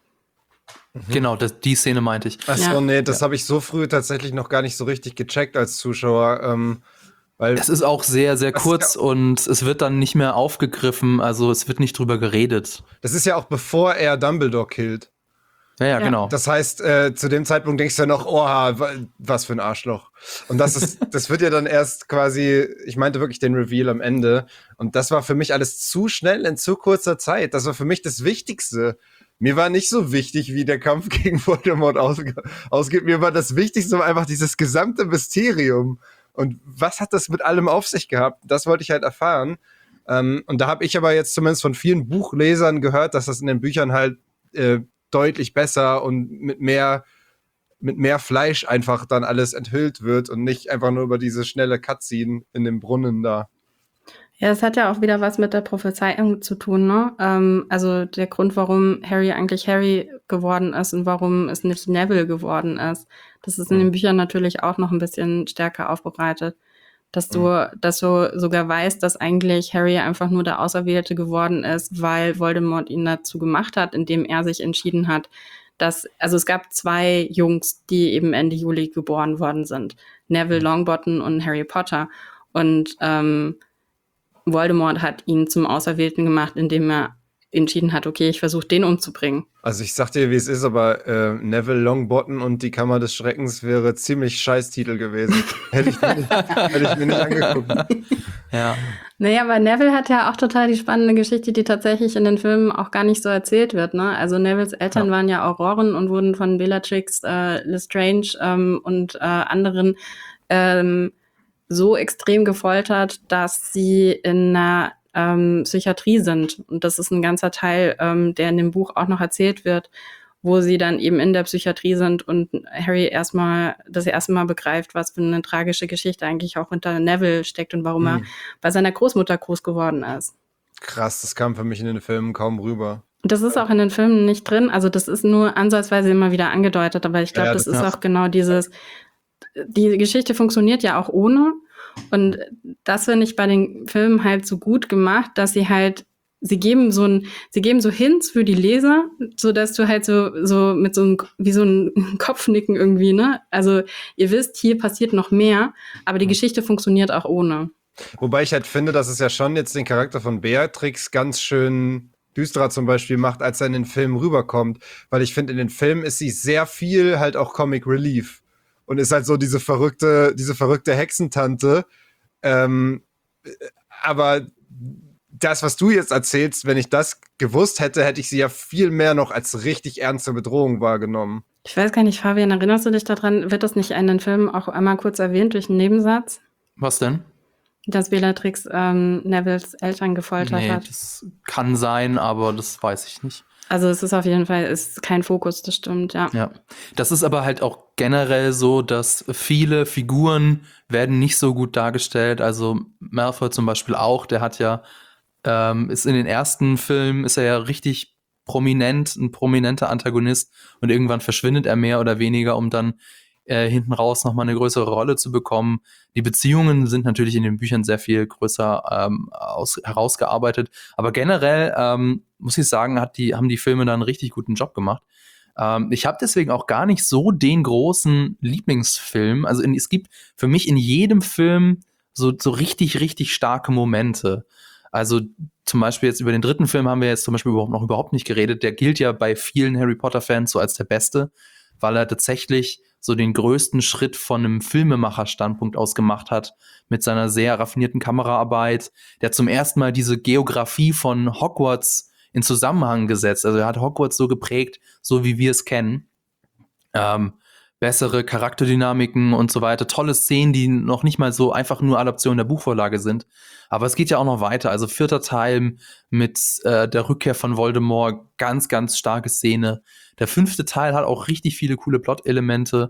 Genau, das, die Szene meinte ich. Ach so, Ja. nee, das habe ich so früh tatsächlich noch gar nicht so richtig gecheckt als Zuschauer. Ähm, weil Es ist auch sehr, sehr Das- kurz und es wird dann nicht mehr aufgegriffen, also es wird nicht drüber geredet. das ist ja auch bevor er Dumbledore killt. Ja, ja, Ja. genau. Das heißt, äh, zu dem Zeitpunkt denkst du ja noch, oha, wa- was für ein Arschloch. Und das ist, das wird ja dann erst quasi, ich meinte wirklich den Reveal am Ende. Und das war für mich alles zu schnell in zu kurzer Zeit. Das war für mich das Wichtigste. Mir war nicht so wichtig, wie der Kampf gegen Voldemort ausge ausgeht. Mir war das Wichtigste einfach dieses gesamte Mysterium. Und was hat das mit allem auf sich gehabt? Das wollte ich halt erfahren. Ähm, und da habe ich aber jetzt zumindest von vielen Buchlesern gehört, dass das in den Büchern halt äh, deutlich besser und mit mehr mit mehr Fleisch einfach dann alles enthüllt wird und nicht einfach nur über diese schnelle Cutscene in dem Brunnen da. Ja, das hat ja auch wieder was mit der Prophezeiung zu tun, ne? Ähm, also der Grund, warum Harry eigentlich Harry geworden ist und warum es nicht Neville geworden ist. Das ist in den Büchern natürlich auch noch ein bisschen stärker aufbereitet. Dass du, dass du sogar weißt, dass eigentlich Harry einfach nur der Auserwählte geworden ist, weil Voldemort ihn dazu gemacht hat, indem er sich entschieden hat, dass, also es gab zwei Jungs, die eben Ende Juli geboren worden sind. Neville Longbottom und Harry Potter. Und ähm, Voldemort hat ihn zum Auserwählten gemacht, indem er entschieden hat, okay, ich versuche den umzubringen. Also ich sag dir, wie es ist, aber äh, Neville Longbottom und die Kammer des Schreckens wäre ziemlich scheiß Titel gewesen. hätte, ich mir nicht, hätte ich mir nicht angeguckt. Ja. Naja, aber Neville hat ja auch total die spannende Geschichte, die tatsächlich in den Filmen auch gar nicht so erzählt wird, ne? Also Nevilles Eltern Ja. waren ja Auroren und wurden von Bellatrix äh, Lestrange ähm, und äh, anderen ähm, so extrem gefoltert, dass sie in einer ähm, Psychiatrie sind. Und das ist ein ganzer Teil, ähm, der in dem Buch auch noch erzählt wird, wo sie dann eben in der Psychiatrie sind und Harry erstmal das erste Mal begreift, was für eine tragische Geschichte eigentlich auch hinter Neville steckt und warum er Hm. bei seiner Großmutter groß geworden ist. Krass, das kam für mich in den Filmen kaum rüber. Und das ist auch in den Filmen nicht drin, also das ist nur ansatzweise immer wieder angedeutet, aber ich glaube, Ja, das, das- ist ja. auch genau dieses, die Geschichte funktioniert ja auch ohne und das finde ich bei den Filmen halt so gut gemacht, dass sie halt, sie geben so ein, sie geben so Hints für die Leser, so dass du halt so, so mit so einem, wie so ein Kopfnicken irgendwie, ne, also ihr wisst, hier passiert noch mehr, aber die Geschichte funktioniert auch ohne. Wobei ich halt finde, dass es ja schon jetzt den Charakter von Beatrix ganz schön düsterer zum Beispiel macht, als er in den Filmen rüberkommt. Weil ich finde, in den Filmen ist sie sehr viel halt auch Comic Relief. Und ist halt so diese verrückte, diese verrückte Hexentante. Ähm, aber das, was du jetzt erzählst, wenn ich das gewusst hätte, hätte ich sie ja viel mehr noch als richtig ernste Bedrohung wahrgenommen. Ich weiß gar nicht, Fabian, erinnerst du dich daran, wird das nicht in den Filmen auch einmal kurz erwähnt durch einen Nebensatz? Was denn? Dass Bellatrix ähm, Nevilles Eltern gefoltert Nee, hat. das kann sein, aber das weiß ich nicht. Also es ist auf jeden Fall ist kein Fokus, das stimmt, ja. Ja, das ist aber halt auch generell so, dass viele Figuren werden nicht so gut dargestellt. Also Malfoy zum Beispiel auch, der hat ja, ähm, ist in den ersten Filmen, ist er ja richtig prominent, ein prominenter Antagonist und irgendwann verschwindet er mehr oder weniger, um dann äh, hinten raus nochmal eine größere Rolle zu bekommen. Die Beziehungen sind natürlich in den Büchern sehr viel größer ähm, aus, herausgearbeitet, aber generell ähm, muss ich sagen, hat die, haben die Filme da einen richtig guten Job gemacht. Ähm, ich habe deswegen auch gar nicht so den großen Lieblingsfilm. Also in, es gibt für mich in jedem Film so, so richtig, richtig starke Momente. Also zum Beispiel jetzt über den dritten Film haben wir jetzt zum Beispiel überhaupt noch überhaupt nicht geredet. Der gilt ja bei vielen Harry Potter-Fans so als der beste, weil er tatsächlich so den größten Schritt von einem Filmemacher-Standpunkt aus gemacht hat, mit seiner sehr raffinierten Kameraarbeit. Der hat zum ersten Mal diese Geografie von Hogwarts in Zusammenhang gesetzt. Also er hat Hogwarts so geprägt, so wie wir es kennen. Ähm, bessere Charakterdynamiken und so weiter. Tolle Szenen, die noch nicht mal so einfach nur Adaption der Buchvorlage sind. Aber es geht ja auch noch weiter. Also vierter Teil mit äh, der Rückkehr von Voldemort. Ganz, ganz starke Szene. Der fünfte Teil hat auch richtig viele coole Plot-Elemente.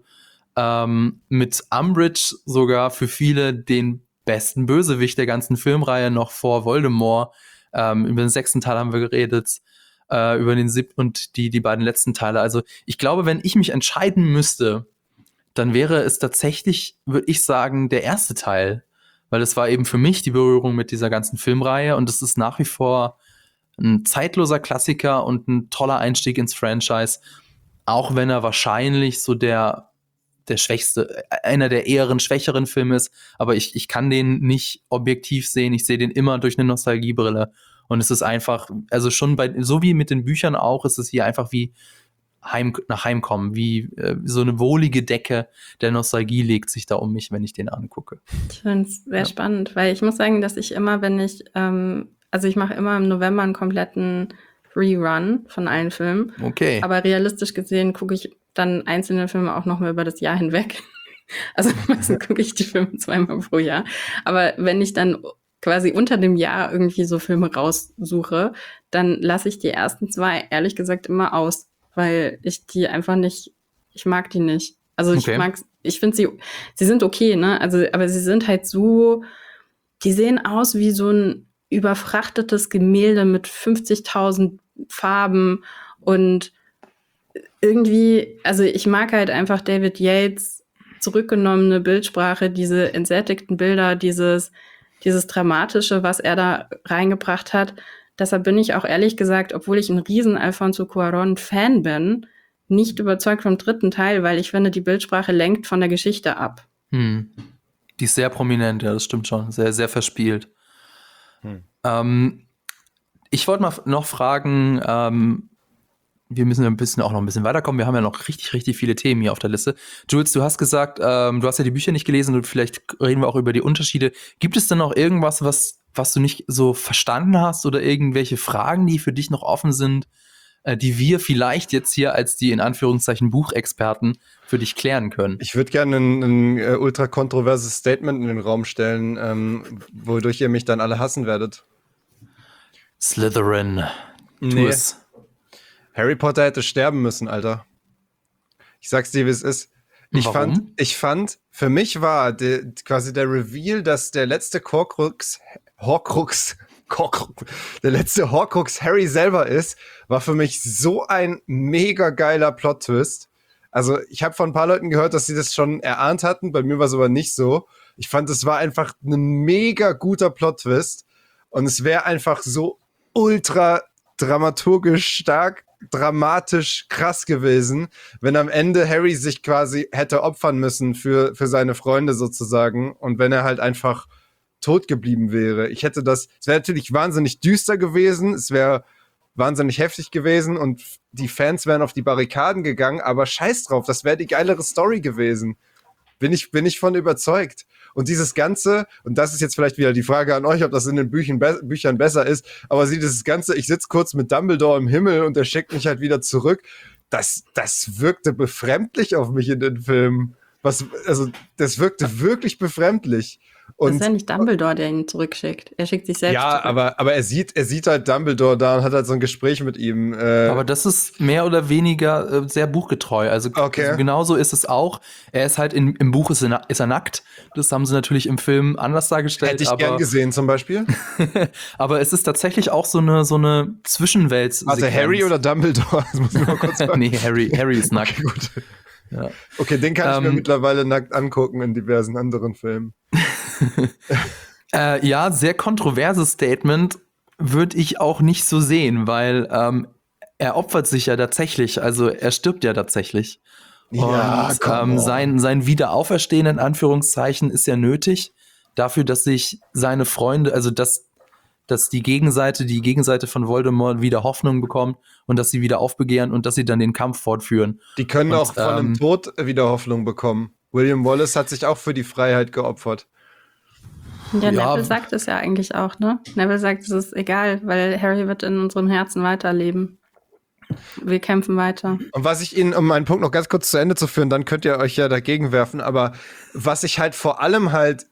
Ähm, mit Umbridge sogar für viele den besten Bösewicht der ganzen Filmreihe noch vor Voldemort. Ähm, über den sechsten Teil haben wir geredet. Äh, über den siebten und die, die beiden letzten Teile. Also ich glaube, wenn ich mich entscheiden müsste, dann wäre es tatsächlich, würde ich sagen, der erste Teil. Weil es war eben für mich die Berührung mit dieser ganzen Filmreihe und es ist nach wie vor ein zeitloser Klassiker und ein toller Einstieg ins Franchise. Auch wenn er wahrscheinlich so der, der schwächste, einer der eheren, schwächeren Filme ist. Aber ich, ich kann den nicht objektiv sehen. Ich sehe den immer durch eine Nostalgiebrille. Und es ist einfach, also schon bei, so wie mit den Büchern auch, ist es hier einfach wie Heim, nach Heimkommen, wie äh, so eine wohlige Decke der Nostalgie legt sich da um mich, wenn ich den angucke. Ich finde es sehr Ja. spannend, weil ich muss sagen, dass ich immer, wenn ich, ähm, also ich mache immer im November einen kompletten Rerun von allen Filmen. Okay. Aber realistisch gesehen gucke ich dann einzelne Filme auch noch mal über das Jahr hinweg. Also meistens gucke ich die Filme zweimal pro Jahr. Aber wenn ich dann quasi unter dem Jahr irgendwie so Filme raussuche, dann lasse ich die ersten zwei ehrlich gesagt immer aus, weil ich die einfach nicht, ich mag die nicht. Also ich Okay. mag, ich finde sie, sie sind okay, ne? Also, aber sie sind halt so, die sehen aus wie so ein überfrachtetes Gemälde mit fünfzigtausend Farben und irgendwie, also ich mag halt einfach David Yates zurückgenommene Bildsprache, diese entsättigten Bilder, dieses, dieses Dramatische, was er da reingebracht hat. Deshalb bin ich auch ehrlich gesagt, obwohl ich ein riesen Alfonso Cuarón-Fan bin, nicht überzeugt vom dritten Teil, weil ich finde, die Bildsprache lenkt von der Geschichte ab. Hm. Die ist sehr prominent, ja, das stimmt schon. Sehr, sehr verspielt. Hm. Ähm, ich wollte mal f- noch fragen, ähm, wir müssen ja ein bisschen auch noch ein bisschen weiterkommen. Wir haben ja noch richtig, richtig viele Themen hier auf der Liste. Jules, du hast gesagt, ähm, du hast ja die Bücher nicht gelesen und vielleicht reden wir auch über die Unterschiede. Gibt es denn noch irgendwas, was, was du nicht so verstanden hast oder irgendwelche Fragen, die für dich noch offen sind, äh, die wir vielleicht jetzt hier als die in Anführungszeichen Buchexperten für dich klären können? Ich würde gerne ein, ein äh, ultra kontroverses Statement in den Raum stellen, ähm, wodurch ihr mich dann alle hassen werdet. Slytherin. Tu Nee. es. Harry Potter hätte sterben müssen, Alter. Ich sag's dir, wie es ist. Ich Warum? fand, ich fand, für mich war de, quasi der Reveal, dass der letzte Horcrux, Horcrux, Horcrux, der letzte Horcrux Harry selber ist, war für mich so ein mega geiler Plot-Twist. Also ich habe von ein paar Leuten gehört, dass sie das schon erahnt hatten. Bei mir war es aber nicht so. Ich fand, es war einfach ein mega guter Plot-Twist. Und es wäre einfach so ultra dramaturgisch stark, dramatisch krass gewesen, wenn am Ende Harry sich quasi hätte opfern müssen für, für seine Freunde sozusagen und wenn er halt einfach tot geblieben wäre. Ich hätte das, es wäre natürlich wahnsinnig düster gewesen, es wäre wahnsinnig heftig gewesen und die Fans wären auf die Barrikaden gegangen, aber scheiß drauf, das wäre die geilere Story gewesen. Bin ich, bin ich von überzeugt. Und dieses Ganze, und das ist jetzt vielleicht wieder die Frage an euch, ob das in den Büchern, be- Büchern besser ist, aber sie dieses Ganze, ich sitze kurz mit Dumbledore im Himmel und der schickt mich halt wieder zurück, das, das wirkte befremdlich auf mich in den Filmen. Was, also, das wirkte wirklich befremdlich. Das Und ist ja nicht Dumbledore, der ihn zurückschickt. Er schickt sich selbst ja, zurück. aber, aber er sieht, er sieht halt Dumbledore da und hat halt so ein Gespräch mit ihm. Äh, Aber das ist mehr oder weniger äh, sehr buchgetreu. Also, Okay. also genauso ist es auch. Er ist halt in, im Buch ist er, na- ist er nackt. Das haben sie natürlich im Film anders dargestellt. hätte ich aber, gern gesehen zum Beispiel. aber es ist tatsächlich auch so eine, so eine Zwischenwelt. Also Harry oder Dumbledore? Das muss ich mal kurz sagen. Nee, Harry, Harry ist nackt. Okay, gut. Ja. Okay, den kann ich mir Ähm, mittlerweile nackt angucken in diversen anderen Filmen. Äh, ja, sehr kontroverses Statement würde ich auch nicht so sehen, weil ähm, er opfert sich ja tatsächlich, also er stirbt ja tatsächlich. Ja, Und come ähm, on. sein, sein Wiederauferstehen in Anführungszeichen ist ja nötig dafür, dass sich seine Freunde, also dass, dass die Gegenseite, die Gegenseite von Voldemort wieder Hoffnung bekommt und dass sie wieder aufbegehren und dass sie dann den Kampf fortführen. Die können Und, auch von ähm, einem Tod wieder Hoffnung bekommen. William Wallace hat sich auch für die Freiheit geopfert. Ja, Ja. Neville sagt es ja eigentlich auch, ne? Neville sagt, es ist egal, weil Harry wird in unserem Herzen weiterleben. Wir kämpfen weiter. Und was ich Ihnen, um meinen Punkt noch ganz kurz zu Ende zu führen, dann könnt ihr euch ja dagegen werfen, aber was ich halt vor allem halt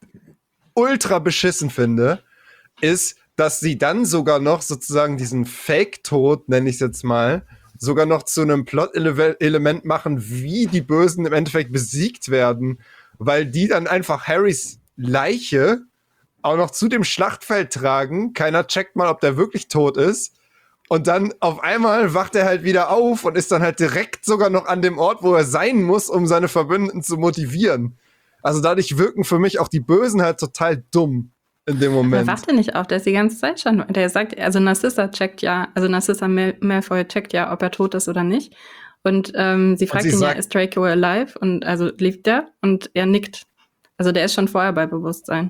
ultra beschissen finde, ist, dass sie dann sogar noch sozusagen diesen Fake-Tod, nenne ich es jetzt mal, sogar noch zu einem Plot-Element machen, wie die Bösen im Endeffekt besiegt werden, weil die dann einfach Harrys Leiche auch noch zu dem Schlachtfeld tragen. Keiner checkt mal, ob der wirklich tot ist. Und dann auf einmal wacht er halt wieder auf und ist dann halt direkt sogar noch an dem Ort, wo er sein muss, um seine Verbündeten zu motivieren. Also dadurch wirken für mich auch die Bösen halt total dumm in dem Aber Moment. wacht er nicht auf, der ist die ganze Zeit schon. Der sagt, also Narcissa checkt ja, also Narcissa Mal- Malfoy checkt ja, ob er tot ist oder nicht. Und ähm, sie fragt sie ihn sagt- ja, ist Draco alive? Und also lebt der? Und er nickt. Also der ist schon vorher bei Bewusstsein.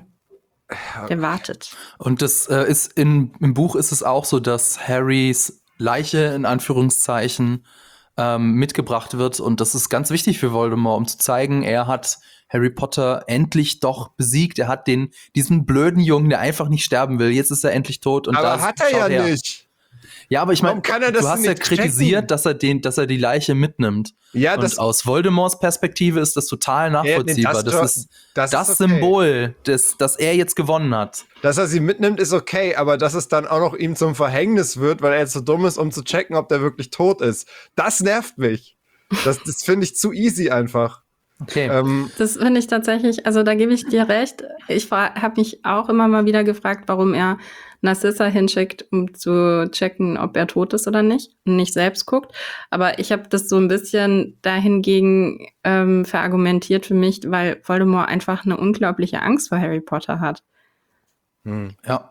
Der wartet. Und das äh, ist in, im Buch ist es auch so, dass Harrys Leiche in Anführungszeichen ähm, mitgebracht wird. Und das ist ganz wichtig für Voldemort, um zu zeigen, er hat Harry Potter endlich doch besiegt. Er hat den, diesen blöden Jungen, der einfach nicht sterben will. Jetzt ist er endlich tot. Und Aber da hat er ja schaut her. nicht. Ja, aber ich meine, Warum kann er das du hast ja nicht kritisiert, checken? dass er den, dass er die Leiche mitnimmt. Ja, Und das, aus Voldemorts Perspektive ist das total nachvollziehbar. das das, schon- ist das das, ist okay. Symbol, das, dass er jetzt gewonnen hat. dass er sie mitnimmt, ist okay, aber dass es dann auch noch ihm zum Verhängnis wird, weil er jetzt so dumm ist, um zu checken, ob der wirklich tot ist. Das nervt mich. Das, das finde ich zu easy einfach. Okay. Ähm, Das finde ich tatsächlich, also da gebe ich dir recht. Ich habe mich auch immer mal wieder gefragt, warum er Narcissa hinschickt, um zu checken, ob er tot ist oder nicht und nicht selbst guckt. Aber ich habe das so ein bisschen dahingegen ähm, verargumentiert für mich, weil Voldemort einfach eine unglaubliche Angst vor Harry Potter hat. Ja.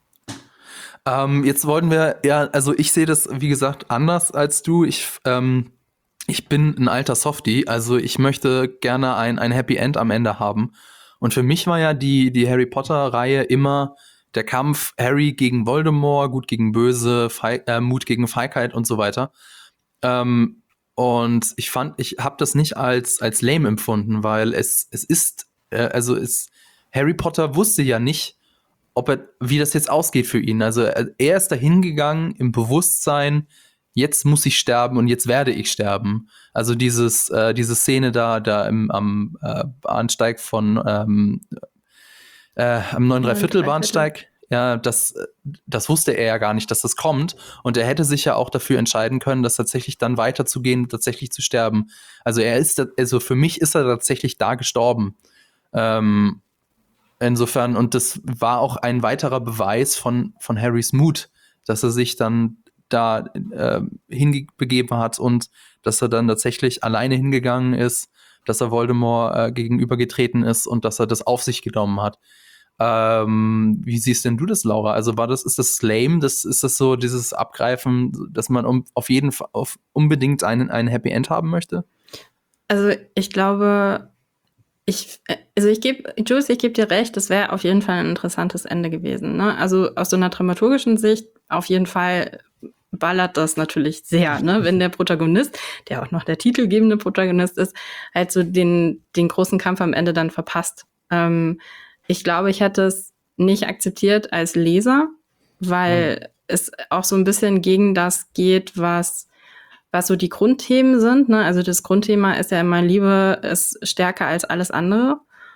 Ähm, jetzt wollten wir, ja, also ich sehe das, wie gesagt, anders als du. Ich, ähm, ich bin ein alter Softie, also ich möchte gerne ein, ein Happy End am Ende haben. Und für mich war ja die, die Harry Potter-Reihe immer der Kampf Harry gegen Voldemort, Gut gegen Böse, Feig, äh, Mut gegen Feigheit und so weiter. Ähm, und ich fand, ich habe das nicht als, als lame empfunden, weil es, es ist, äh, also es, Harry Potter wusste ja nicht, ob er, wie das jetzt ausgeht für ihn. Also er ist dahin gegangen im Bewusstsein, jetzt muss ich sterben und jetzt werde ich sterben. Also dieses, äh, diese Szene da, da im, am äh, Bahnsteig von ähm, äh, am neun Dreiviertel Bahnsteig, ja, das, das wusste er ja gar nicht, dass das kommt. Und er hätte sich ja auch dafür entscheiden können, das tatsächlich dann weiterzugehen, tatsächlich zu sterben. Also er ist, also für mich ist er tatsächlich da gestorben. Ähm, insofern, und das war auch ein weiterer Beweis von, von Harrys Mut, dass er sich dann da äh, hinbegeben hat und dass er dann tatsächlich alleine hingegangen ist, dass er Voldemort äh, gegenübergetreten ist und dass er das auf sich genommen hat. Ähm, wie siehst denn du das, Laura? Also war das, ist das lame? Das, ist das so dieses Abgreifen, dass man um, auf jeden Fall auf unbedingt einen, einen Happy End haben möchte? Also ich glaube, ich, also ich gebe, Jules, ich gebe dir recht, das wäre auf jeden Fall ein interessantes Ende gewesen. Ne? Also aus so einer dramaturgischen Sicht auf jeden Fall ballert das natürlich sehr, ne? Wenn der Protagonist, der auch noch der titelgebende Protagonist ist, halt so den, den großen Kampf am Ende dann verpasst. Ähm, ich glaube, ich hätte es nicht akzeptiert als Leser, weil mhm. es auch so ein bisschen gegen das geht, was was so die Grundthemen sind. Ne? Also das Grundthema ist ja immer, Liebe ist stärker als alles andere.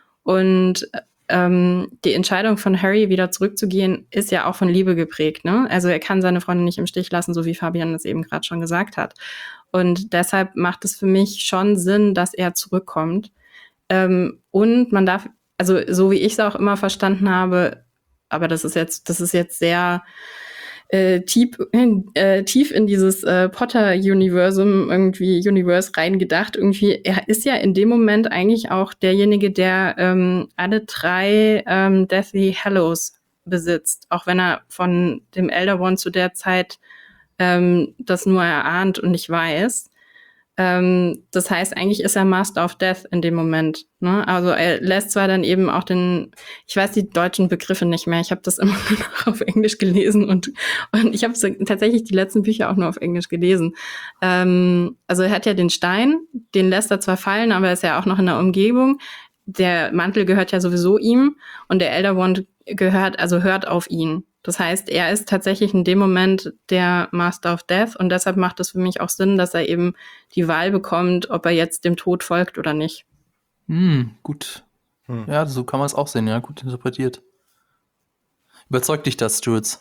Und ähm, die Entscheidung von Harry, wieder zurückzugehen, ist ja auch von Liebe geprägt. Ne? Also er kann seine Freundin nicht im Stich lassen, so wie Fabian das eben gerade schon gesagt hat. Und deshalb macht es für mich schon Sinn, dass er zurückkommt. Ähm, und man darf, also so wie ich es auch immer verstanden habe, aber das ist jetzt, das ist jetzt sehr Äh, tief, äh, tief in dieses äh, Potter-Universum, irgendwie Universe reingedacht. Irgendwie, er ist ja in dem Moment eigentlich auch derjenige, der ähm, alle drei ähm, Deathly Hallows besitzt, auch wenn er von dem Elder One zu der Zeit ähm, das nur erahnt und nicht weiß. Ähm, das heißt, eigentlich ist er Master of Death in dem Moment. Ne? Also er lässt zwar dann eben auch den, ich weiß die deutschen Begriffe nicht mehr, ich habe das immer nur noch auf Englisch gelesen und, und ich habe tatsächlich die letzten Bücher auch nur auf Englisch gelesen. Ähm, also er hat ja den Stein, den lässt er zwar fallen, aber er ist ja auch noch in der Umgebung. Der Mantel gehört ja sowieso ihm und der Elder Wand gehört, also hört auf ihn. Das heißt, er ist tatsächlich in dem Moment der Master of Death und deshalb macht es für mich auch Sinn, dass er eben die Wahl bekommt, ob er jetzt dem Tod folgt oder nicht. Hm, gut. Hm. Ja, so kann man es auch sehen, ja, gut interpretiert. Überzeugt dich das, Jules?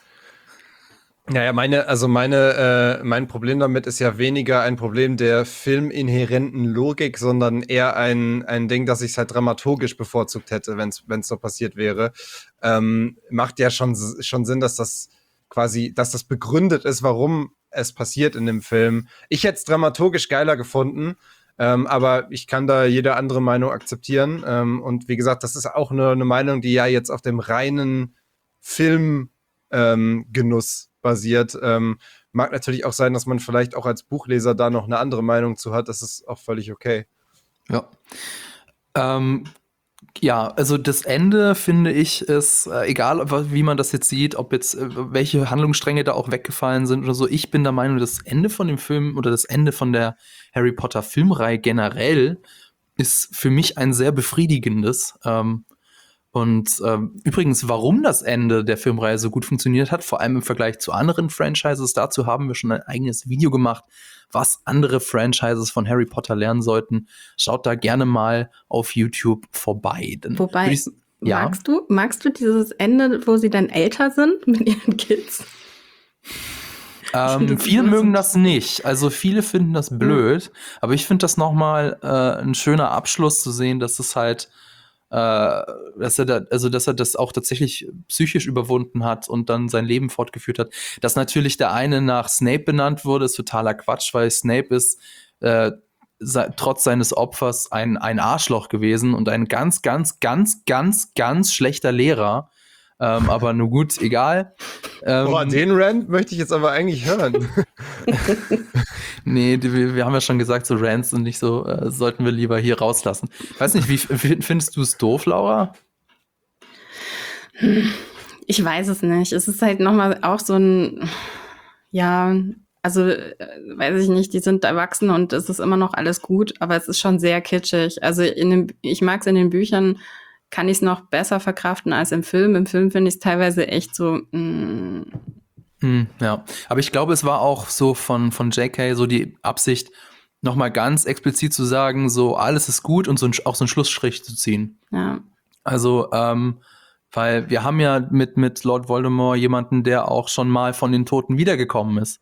Naja, meine, also meine, äh, mein Problem damit ist ja weniger ein Problem der filminhärenten Logik, sondern eher ein, ein Ding, dass ich es halt dramaturgisch bevorzugt hätte, wenn es so passiert wäre. Ähm, macht ja schon, schon Sinn, dass das quasi, dass das begründet ist, warum es passiert in dem Film. Ich hätte es dramaturgisch geiler gefunden, ähm, aber ich kann da jede andere Meinung akzeptieren. Ähm, und wie gesagt, das ist auch eine, eine Meinung, die ja jetzt auf dem reinen Filmgenuss ähm, basiert. Ähm, mag natürlich auch sein, dass man vielleicht auch als Buchleser da noch eine andere Meinung zu hat. Das ist auch völlig okay. Ja. Ähm, ja, also das Ende, finde ich, ist, äh, egal wie man das jetzt sieht, ob jetzt äh, welche Handlungsstränge da auch weggefallen sind oder so, ich bin der Meinung, das Ende von dem Film oder das Ende von der Harry Potter Filmreihe generell ist für mich ein sehr befriedigendes. Ähm, Und ähm, übrigens, warum das Ende der Filmreihe so gut funktioniert hat, vor allem im Vergleich zu anderen Franchises, dazu haben wir schon ein eigenes Video gemacht, was andere Franchises von Harry Potter lernen sollten. Schaut da gerne mal auf YouTube vorbei. Denn Wobei, ich, ja? magst du, magst du dieses Ende, wo sie dann älter sind mit ihren Kids? Ähm, viele mögen das nicht. Also viele finden das blöd. Mhm. Aber ich finde das nochmal äh, ein schöner Abschluss zu sehen, dass es halt dass er da, also dass er das auch tatsächlich psychisch überwunden hat und dann sein Leben fortgeführt hat. Dass natürlich der eine nach Snape benannt wurde, ist totaler Quatsch, weil Snape ist äh, se- trotz seines Opfers ein, ein Arschloch gewesen und ein ganz, ganz, ganz, ganz, ganz schlechter Lehrer. Ähm, aber nur gut, egal. Ähm, Boah, den Rant möchte ich jetzt aber eigentlich hören. Nee, die, wir, wir haben ja schon gesagt, so Rants und nicht so, äh, sollten wir lieber hier rauslassen. Ich weiß nicht, wie findest du es doof, Laura? Ich weiß es nicht. Es ist halt nochmal auch so ein, ja, also äh, weiß ich nicht, die sind erwachsen und es ist immer noch alles gut, aber es ist schon sehr kitschig. Also in dem, ich mag es in den Büchern, kann ich es noch besser verkraften als im Film. Im Film finde ich es teilweise echt so, mm, Hm, ja, aber ich glaube, es war auch so von, von J K so die Absicht, nochmal ganz explizit zu sagen, so alles ist gut und so ein, auch so einen Schlussstrich zu ziehen. ja. Also, ähm, weil wir haben ja mit, mit Lord Voldemort jemanden, der auch schon mal von den Toten wiedergekommen ist.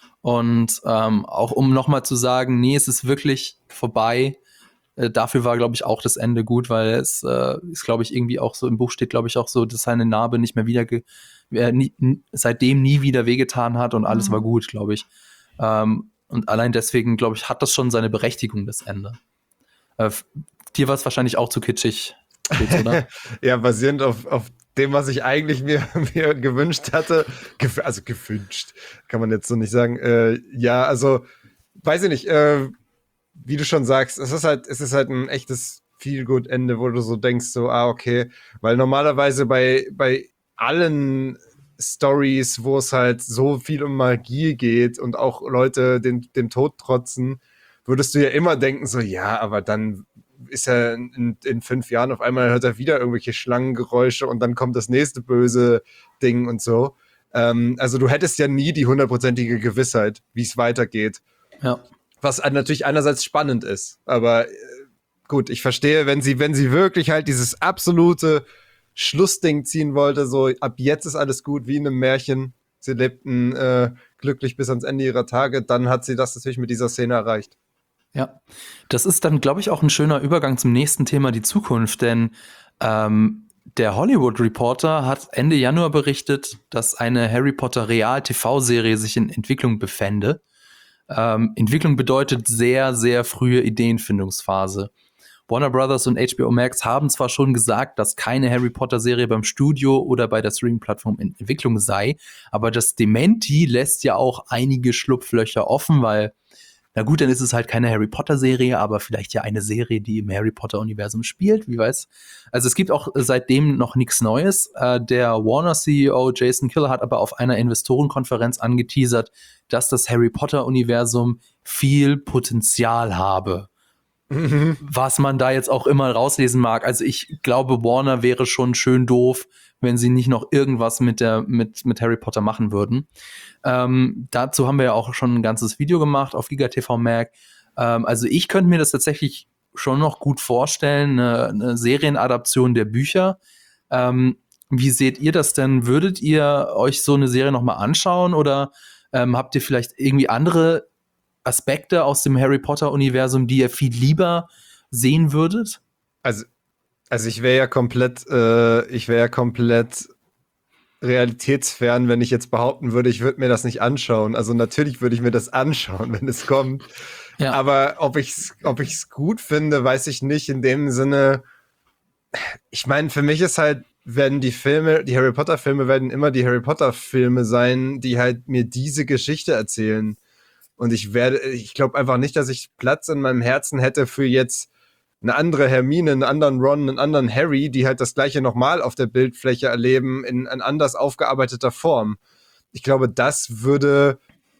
Und ähm, auch um nochmal zu sagen, nee, es ist wirklich vorbei, äh, dafür war, glaube ich, auch das Ende gut, weil es äh, ist, glaube ich, irgendwie auch so, im Buch steht, glaube ich, auch so, dass seine Narbe nicht mehr wieder, ge- äh, nie, n- seitdem nie wieder wehgetan hat und alles Mhm. war gut, glaube ich. Ähm, und allein deswegen, glaube ich, hat das schon seine Berechtigung, das Ende. Äh, f- dir war es wahrscheinlich auch zu kitschig, Fritz, oder? Ja, basierend auf, auf dem, was ich eigentlich mir, mir gewünscht hatte, gef also gewünscht, kann man jetzt so nicht sagen. Äh, ja, also, weiß ich nicht, äh, wie du schon sagst, es ist halt, es ist halt ein echtes Feel-Good-Ende, wo du so denkst, so, ah, okay, weil normalerweise bei, bei allen Stories, wo es halt so viel um Magie geht und auch Leute den, dem Tod trotzen, würdest du ja immer denken, so, ja, aber dann ist er in, in fünf Jahren auf einmal hört er wieder irgendwelche Schlangengeräusche und dann kommt das nächste böse Ding und so. Ähm, also du hättest ja nie die hundertprozentige Gewissheit, wie es weitergeht. Ja. Was natürlich einerseits spannend ist, aber äh, gut, ich verstehe, wenn sie, wenn sie wirklich halt dieses absolute Schlussding ziehen wollte, so ab jetzt ist alles gut, wie in einem Märchen, sie lebten äh, glücklich bis ans Ende ihrer Tage, dann hat sie das natürlich mit dieser Szene erreicht. Ja, das ist dann, glaube ich, auch ein schöner Übergang zum nächsten Thema, die Zukunft, denn ähm, der Hollywood Reporter hat Ende Januar berichtet, dass eine Harry Potter Real-T V-Serie sich in Entwicklung befände. Ähm, Entwicklung bedeutet sehr, sehr frühe Ideenfindungsphase. Warner Brothers und H B O Max haben zwar schon gesagt, dass keine Harry Potter-Serie beim Studio oder bei der Streaming-Plattform in Entwicklung sei, aber das Dementi lässt ja auch einige Schlupflöcher offen, weil na gut, dann ist es halt keine Harry Potter-Serie, aber vielleicht ja eine Serie, die im Harry Potter-Universum spielt, wie weiß. Also es gibt auch seitdem noch nichts Neues. Äh, der Warner-C E O Jason Kill hat aber auf einer Investorenkonferenz angeteasert, dass das Harry Potter-Universum viel Potenzial habe. Mhm. Was man da jetzt auch immer rauslesen mag. Also ich glaube, Warner wäre schon schön doof, wenn sie nicht noch irgendwas mit der mit mit Harry Potter machen würden. Ähm, dazu haben wir ja auch schon ein ganzes Video gemacht auf GigaTV Mag. Ähm, also ich könnte mir das tatsächlich schon noch gut vorstellen, eine, eine Serienadaption der Bücher. Ähm, wie seht ihr das denn? Würdet ihr euch so eine Serie noch mal anschauen oder ähm, habt ihr vielleicht irgendwie andere Aspekte aus dem Harry Potter-Universum, die ihr viel lieber sehen würdet? Also, also ich wäre ja komplett, äh, ich wäre ja komplett realitätsfern, wenn ich jetzt behaupten würde, ich würde mir das nicht anschauen. Also natürlich würde ich mir das anschauen, wenn es kommt. Ja. Aber ob ich's, ob ich's gut finde, weiß ich nicht. In dem Sinne, ich meine, für mich ist halt, werden die Filme, die Harry Potter Filme werden immer die Harry Potter Filme sein, die halt mir diese Geschichte erzählen. Und ich werde, ich glaube einfach nicht, dass ich Platz in meinem Herzen hätte für jetzt eine andere Hermine, einen anderen Ron, einen anderen Harry, die halt das Gleiche nochmal auf der Bildfläche erleben, in, in anders aufgearbeiteter Form. Ich glaube, das würde,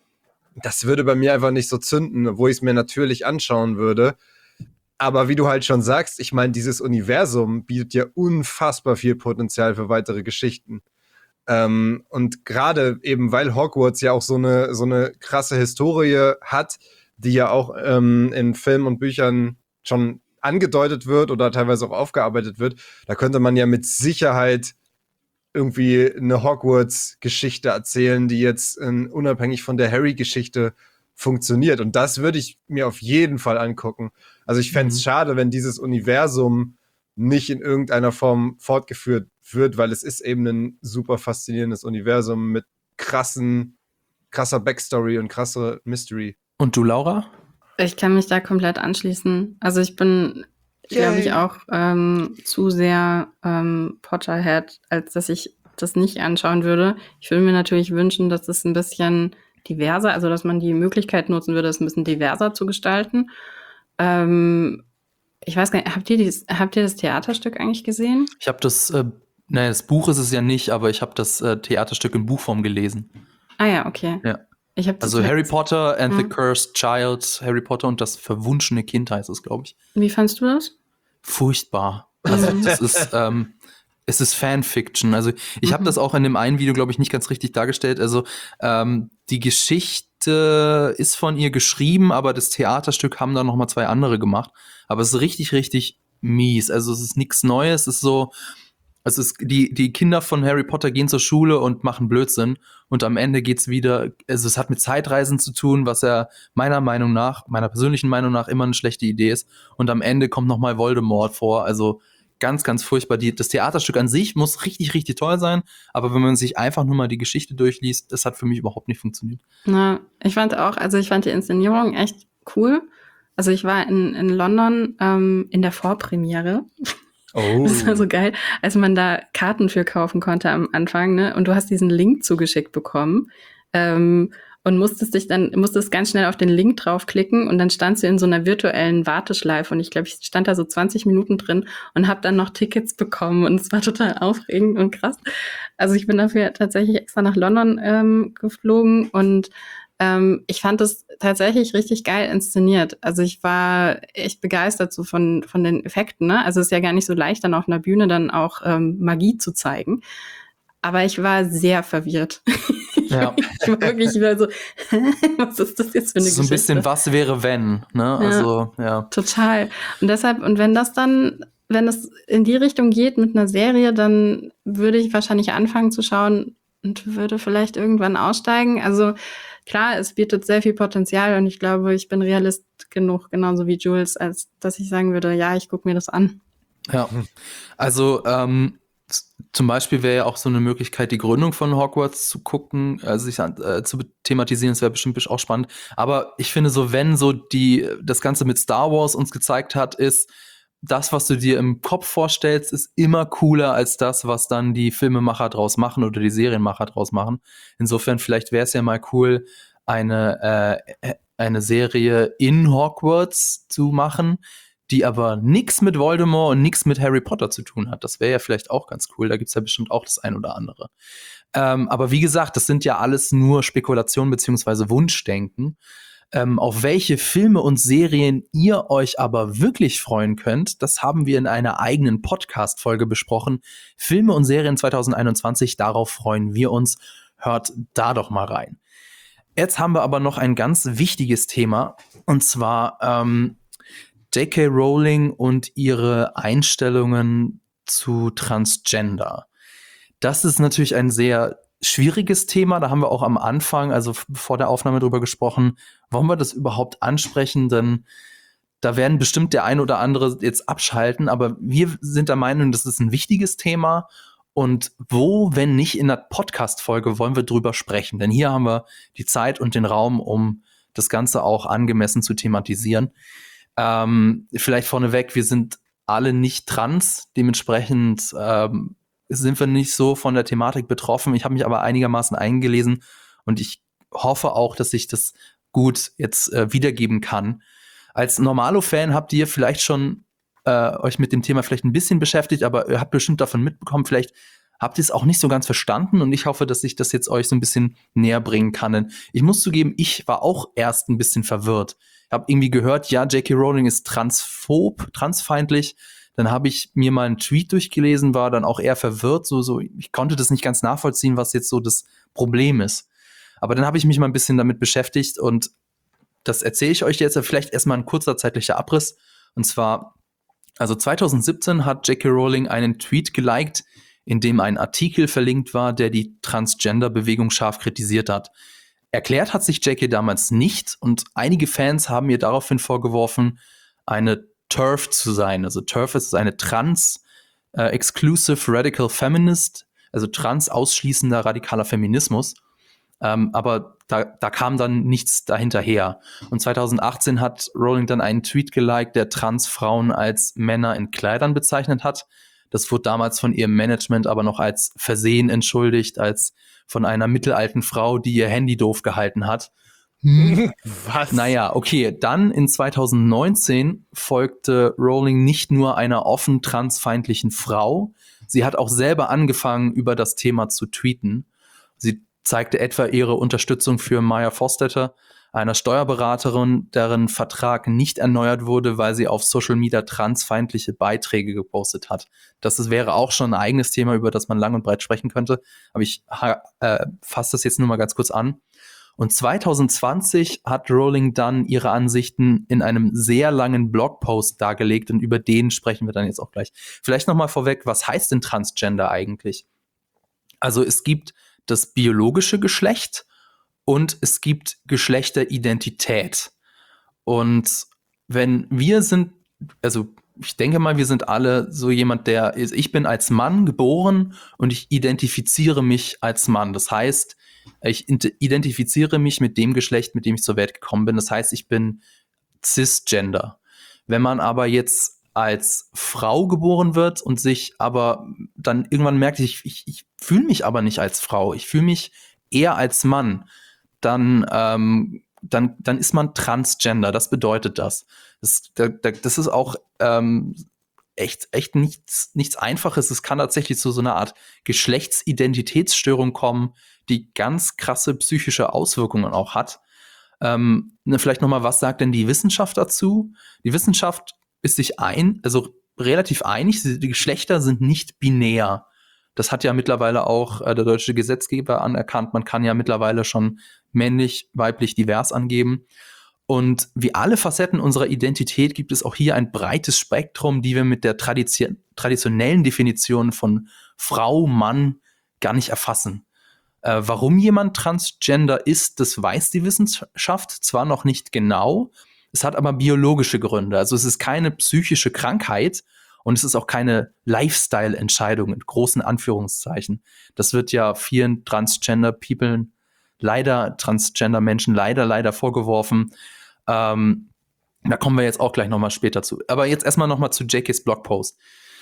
das würde bei mir einfach nicht so zünden, wo ich es mir natürlich anschauen würde. Aber wie du halt schon sagst, ich meine, dieses Universum bietet ja unfassbar viel Potenzial für weitere Geschichten. Ähm, und gerade eben, weil Hogwarts ja auch so eine, so eine krasse Historie hat, die ja auch ähm, in Filmen und Büchern schon angedeutet wird oder teilweise auch aufgearbeitet wird, da könnte man ja mit Sicherheit irgendwie eine Hogwarts-Geschichte erzählen, die jetzt äh, unabhängig von der Harry-Geschichte funktioniert. Und das würde ich mir auf jeden Fall angucken. Also ich fände es Mhm. schade, wenn dieses Universum nicht in irgendeiner Form fortgeführt wird, weil es ist eben ein super faszinierendes Universum mit krassen, krasser Backstory und krasser Mystery. Und du, Laura? Ich kann mich da komplett anschließen. Also ich bin, glaube ich, Yay. auch ähm, zu sehr ähm, Potterhead, als dass ich das nicht anschauen würde. Ich würde mir natürlich wünschen, dass es ein bisschen diverser, also dass man die Möglichkeit nutzen würde, es ein bisschen diverser zu gestalten. Ähm, ich weiß gar nicht, habt ihr, dieses, habt ihr das Theaterstück eigentlich gesehen? Ich habe das äh, Naja, das Buch ist es ja nicht, aber ich habe das äh, Theaterstück in Buchform gelesen. Ah ja, okay. Ja. Ich habe das Also Harry letzt- Potter and the Hm. Cursed Child, Harry Potter und das verwunschene Kind heißt es, glaube ich. Wie fandst du das? Furchtbar. Also Mhm. das ist, ähm, es ist Fanfiction. Also ich habe Mhm. das auch in dem einen Video, glaube ich, nicht ganz richtig dargestellt. Also ähm, die Geschichte ist von ihr geschrieben, aber das Theaterstück haben dann noch mal zwei andere gemacht. Aber es ist richtig, richtig mies. Also es ist nichts Neues. Es ist so, es ist die die Kinder von Harry Potter gehen zur Schule und machen Blödsinn und am Ende geht's wieder. Also es hat mit Zeitreisen zu tun, was ja meiner Meinung nach, meiner persönlichen Meinung nach immer eine schlechte Idee ist. Und am Ende kommt noch mal Voldemort vor. Also ganz, ganz furchtbar. Die, das Theaterstück an sich muss richtig, richtig toll sein, aber wenn man sich einfach nur mal die Geschichte durchliest, das hat für mich überhaupt nicht funktioniert. Na, ich fand auch, also ich fand die Inszenierung echt cool. Also ich war in, in London ähm, in der Vorpremiere. Oh. Das war so geil, als man da Karten für kaufen konnte am Anfang, ne? Und du hast diesen Link zugeschickt bekommen ähm, und musstest dich dann musstest ganz schnell auf den Link draufklicken und dann standst du in so einer virtuellen Warteschleife und ich glaube, ich stand da so zwanzig Minuten drin und habe dann noch Tickets bekommen und es war total aufregend und krass. Also ich bin dafür tatsächlich extra nach London ähm, geflogen und ähm, ich fand das tatsächlich richtig geil inszeniert. Also ich war echt begeistert so von von den Effekten. Ne? Also es ist ja gar nicht so leicht, dann auf einer Bühne dann auch ähm, Magie zu zeigen. Aber ich war sehr verwirrt. Ja. Ich war wirklich wieder so, was ist das jetzt für eine So ein Geschichte? bisschen, was wäre wenn, ne? Also, ja. Total. Und deshalb, und wenn das dann, wenn es in die Richtung geht mit einer Serie, dann würde ich wahrscheinlich anfangen zu schauen und würde vielleicht irgendwann aussteigen. Also klar, es bietet sehr viel Potenzial und ich glaube, ich bin Realist genug, genauso wie Jules, als dass ich sagen würde, ja, ich gucke mir das an. Ja, also ähm, z- zum Beispiel wäre ja auch so eine Möglichkeit, die Gründung von Hogwarts zu gucken, also sich an- äh, zu thematisieren, das wäre bestimmt auch spannend. Aber ich finde so, wenn so die das Ganze mit Star Wars uns gezeigt hat, ist das, was du dir im Kopf vorstellst, ist immer cooler als das, was dann die Filmemacher draus machen oder die Serienmacher draus machen. Insofern vielleicht wäre es ja mal cool, eine äh, eine Serie in Hogwarts zu machen, die aber nichts mit Voldemort und nichts mit Harry Potter zu tun hat. Das wäre ja vielleicht auch ganz cool. Da gibt's ja bestimmt auch das ein oder andere. Ähm, aber wie gesagt, das sind ja alles nur Spekulationen beziehungsweise Wunschdenken. Ähm, auf welche Filme und Serien ihr euch aber wirklich freuen könnt, das haben wir in einer eigenen Podcast-Folge besprochen. Filme und Serien zwanzig einundzwanzig, darauf freuen wir uns. Hört da doch mal rein. Jetzt haben wir aber noch ein ganz wichtiges Thema, und zwar ähm, J K. Rowling und ihre Einstellungen zu Transgender. Das ist natürlich ein sehr schwieriges Thema. Da haben wir auch am Anfang, also f- vor der Aufnahme drüber gesprochen, wollen wir das überhaupt ansprechen? Denn da werden bestimmt der ein oder andere jetzt abschalten, aber wir sind der Meinung, das ist ein wichtiges Thema. Und wo, wenn nicht in der Podcast-Folge, wollen wir drüber sprechen? Denn hier haben wir die Zeit und den Raum, um das Ganze auch angemessen zu thematisieren. Ähm, vielleicht vorneweg, wir sind alle nicht trans, dementsprechend ähm, sind wir nicht so von der Thematik betroffen. Ich habe mich aber einigermaßen eingelesen und ich hoffe auch, dass ich das gut jetzt äh, wiedergeben kann. Als Normalo-Fan habt ihr vielleicht schon äh, euch mit dem Thema vielleicht ein bisschen beschäftigt, aber ihr habt bestimmt davon mitbekommen, vielleicht habt ihr es auch nicht so ganz verstanden und ich hoffe, dass ich das jetzt euch so ein bisschen näher bringen kann. Denn ich muss zugeben, ich war auch erst ein bisschen verwirrt. Ich habe irgendwie gehört, ja, J K. Rowling ist transphob, transfeindlich. Dann habe ich mir mal einen Tweet durchgelesen, war dann auch eher verwirrt. So, so, ich konnte das nicht ganz nachvollziehen, was jetzt so das Problem ist. Aber dann habe ich mich mal ein bisschen damit beschäftigt und das erzähle ich euch jetzt. Vielleicht erstmal ein kurzer zeitlicher Abriss. Und zwar, also zwanzig siebzehn hat J K. Rowling einen Tweet geliked, in dem ein Artikel verlinkt war, der die Transgender-Bewegung scharf kritisiert hat. Erklärt hat sich J K damals nicht und einige Fans haben ihr daraufhin vorgeworfen, eine TERF zu sein. Also TERF ist eine Trans äh, Exclusive Radical Feminist, also trans ausschließender radikaler Feminismus. Ähm, aber da, da kam dann nichts dahinterher. Und zwanzig achtzehn hat Rowling dann einen Tweet geliked, der Transfrauen als Männer in Kleidern bezeichnet hat. Das wurde damals von ihrem Management aber noch als Versehen entschuldigt, als von einer mittelalten Frau, die ihr Handy doof gehalten hat. Was? Naja, okay, dann in zwanzig neunzehn folgte Rowling nicht nur einer offen transfeindlichen Frau, Sie hat auch selber angefangen, über das Thema zu tweeten. Sie zeigte etwa ihre Unterstützung für Maya Forstater, einer Steuerberaterin, deren Vertrag nicht erneuert wurde, weil sie auf Social Media transfeindliche Beiträge gepostet hat. Das ist, wäre auch schon ein eigenes Thema, über das man lang und breit sprechen könnte. Aber ich äh, fasse das jetzt nur mal ganz kurz an. Und zwanzig zwanzig hat Rowling dann ihre Ansichten in einem sehr langen Blogpost dargelegt und über den sprechen wir dann jetzt auch gleich. Vielleicht noch mal vorweg, was heißt denn Transgender eigentlich? Also es gibt das biologische Geschlecht und es gibt Geschlechteridentität. Und wenn wir sind, also ich denke mal, wir sind alle so jemand, der ist, ich bin als Mann geboren und ich identifiziere mich als Mann. Das heißt, ich identifiziere mich mit dem Geschlecht, mit dem ich zur Welt gekommen bin. Das heißt, ich bin cisgender. Wenn man aber jetzt als Frau geboren wird und sich aber dann irgendwann merkt, ich, ich, ich fühle mich aber nicht als Frau, ich fühle mich eher als Mann, dann, ähm, dann, dann ist man transgender. Das bedeutet das. Das, das ist auch ähm, echt, echt nichts, nichts Einfaches. Es kann tatsächlich zu so einer Art Geschlechtsidentitätsstörung kommen, die ganz krasse psychische Auswirkungen auch hat. Ähm, ne, vielleicht noch mal, was sagt denn die Wissenschaft dazu? Die Wissenschaft ist sich ein, also relativ einig, die Geschlechter sind nicht binär. Das hat ja mittlerweile auch äh, der deutsche Gesetzgeber anerkannt. Man kann ja mittlerweile schon männlich, weiblich, divers angeben. Und wie alle Facetten unserer Identität gibt es auch hier ein breites Spektrum, die wir mit der tradition- traditionellen Definition von Frau, Mann gar nicht erfassen. Äh, warum jemand transgender ist, das weiß die Wissenschaft zwar noch nicht genau, es hat aber biologische Gründe. Also es ist keine psychische Krankheit und es ist auch keine Lifestyle-Entscheidung in großen Anführungszeichen. Das wird ja vielen Transgender-People, leider Transgender-Menschen, leider, leider vorgeworfen. Ähm, da kommen wir jetzt auch gleich nochmal später zu. Aber jetzt erstmal nochmal zu J Ks Blogpost.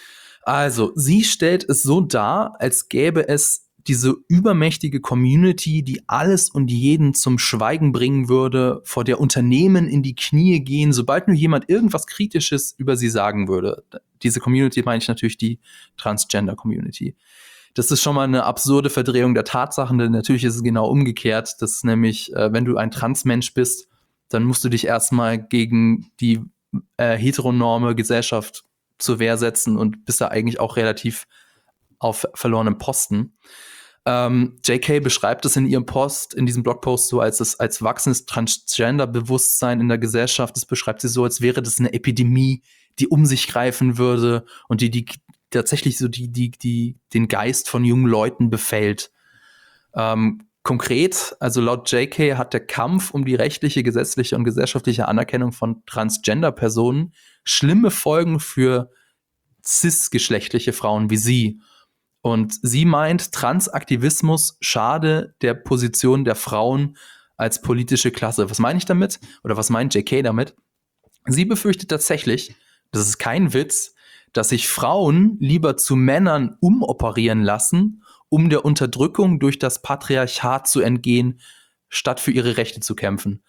Also, sie stellt es so dar, als gäbe es diese übermächtige Community, die alles und jeden zum Schweigen bringen würde, vor der Unternehmen in die Knie gehen, sobald nur jemand irgendwas Kritisches über sie sagen würde. Diese Community meine ich natürlich die Transgender-Community. Das ist schon mal eine absurde Verdrehung der Tatsachen, denn natürlich ist es genau umgekehrt. Das ist nämlich, äh, wenn du ein Transmensch bist, dann musst du dich erstmal gegen die äh, heteronorme Gesellschaft zur Wehr setzen und bist da eigentlich auch relativ auf verlorenem Posten. Ähm, J K beschreibt es in ihrem Post, in diesem Blogpost so als das, als wachsendes Transgender-Bewusstsein in der Gesellschaft. Das beschreibt sie so, als wäre das eine Epidemie, die um sich greifen würde und die, die tatsächlich so die, die, die, den Geist von jungen Leuten befällt. Ähm, konkret, also laut J K hat der Kampf um die rechtliche, gesetzliche und gesellschaftliche Anerkennung von Transgender-Personen schlimme Folgen für cisgeschlechtliche Frauen wie sie. Und sie meint, Transaktivismus schade der Position der Frauen als politische Klasse. Was meine ich damit? Oder was meint J K damit? Sie befürchtet tatsächlich, das ist kein Witz, dass sich Frauen lieber zu Männern umoperieren lassen, um der Unterdrückung durch das Patriarchat zu entgehen, statt für ihre Rechte zu kämpfen.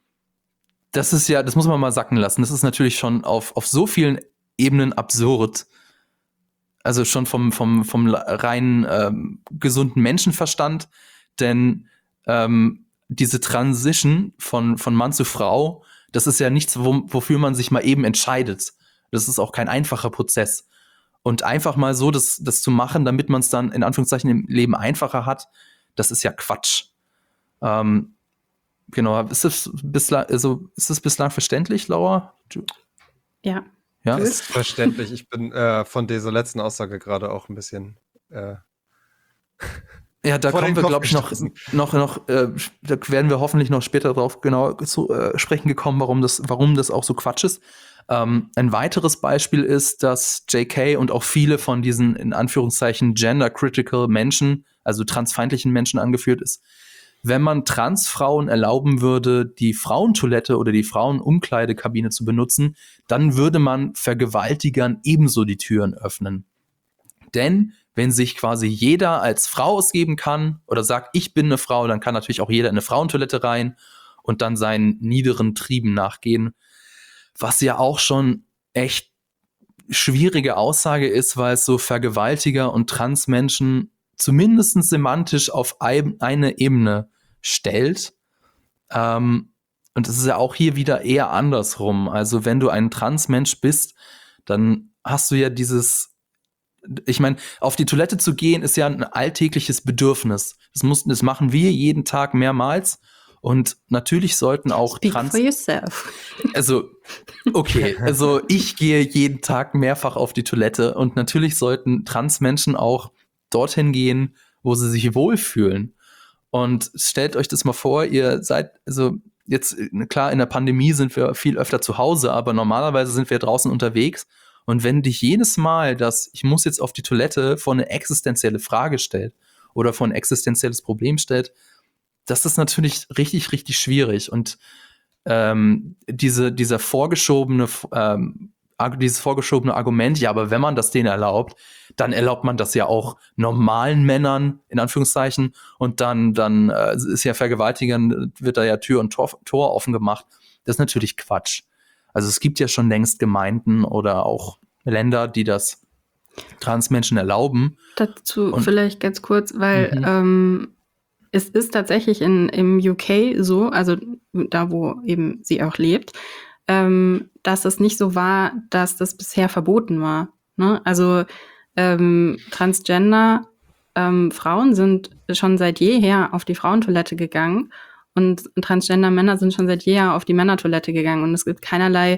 Das ist ja, das muss man mal sacken lassen. Das ist natürlich schon auf, auf so vielen Ebenen absurd. Also schon vom, vom, vom rein ähm, gesunden Menschenverstand, denn ähm, diese Transition von, von Mann zu Frau, das ist ja nichts, wo, wofür man sich mal eben entscheidet. Das ist auch kein einfacher Prozess. Und einfach mal so das, das zu machen, damit man es dann in Anführungszeichen im Leben einfacher hat, das ist ja Quatsch. Ähm, genau, ist das bislang, also ist das bislang verständlich, Laura? Du? Ja. Ja, ist verständlich. Ich bin äh, von dieser letzten Aussage gerade auch ein bisschen äh, ja, da vor kommen den wir, Kopf glaube ich, noch, gestoßen. noch, noch äh, da werden wir hoffentlich noch später drauf genau zu äh, sprechen gekommen, warum das, warum das auch so Quatsch ist. Ähm, ein weiteres Beispiel ist, dass J K und auch viele von diesen, in Anführungszeichen, gender-critical Menschen, also transfeindlichen Menschen angeführt ist, wenn man Transfrauen erlauben würde, die Frauentoilette oder die Frauenumkleidekabine zu benutzen, dann würde man Vergewaltigern ebenso die Türen öffnen. Denn wenn sich quasi jeder als Frau ausgeben kann oder sagt, ich bin eine Frau, dann kann natürlich auch jeder in eine Frauentoilette rein und dann seinen niederen Trieben nachgehen. Was ja auch schon echt schwierige Aussage ist, weil es so Vergewaltiger und Transmenschen zumindest semantisch auf ein, eine Ebene stellt. Ähm, und es ist ja auch hier wieder eher andersrum. Also wenn du ein Transmensch bist, dann hast du ja dieses, ich meine, auf die Toilette zu gehen ist ja ein alltägliches Bedürfnis. Das, muss, das machen wir jeden Tag mehrmals. Und natürlich sollten auch Speak Trans... for yourself. Also, okay, also ich gehe jeden Tag mehrfach auf die Toilette und natürlich sollten Transmenschen auch dorthin gehen, wo sie sich wohlfühlen. Und stellt euch das mal vor, ihr seid, also jetzt, klar, in der Pandemie sind wir viel öfter zu Hause, aber normalerweise sind wir draußen unterwegs. Und wenn dich jedes Mal das, ich muss jetzt auf die Toilette, vor eine existenzielle Frage stellt oder vor ein existenzielles Problem stellt, das ist natürlich richtig, richtig schwierig. Und ähm, diese, dieser vorgeschobene, ähm, dieses vorgeschobene Argument, ja, aber wenn man das denen erlaubt, dann erlaubt man das ja auch normalen Männern, in Anführungszeichen, und dann, dann äh, ist ja Vergewaltigern, wird da ja Tür und Tor, Tor offen gemacht. Das ist natürlich Quatsch. Also es gibt ja schon längst Gemeinden oder auch Länder, die das Transmenschen erlauben. Dazu Und- vielleicht ganz kurz, weil Mhm. ähm, es ist tatsächlich in, im U K so, also da, wo eben sie auch lebt, ähm, dass es nicht so war, dass das bisher verboten war. Ne? Also ähm, Transgender ähm, Frauen sind schon seit jeher auf die Frauentoilette gegangen und Transgender-Männer sind schon seit jeher auf die Männertoilette gegangen. Und es gibt keinerlei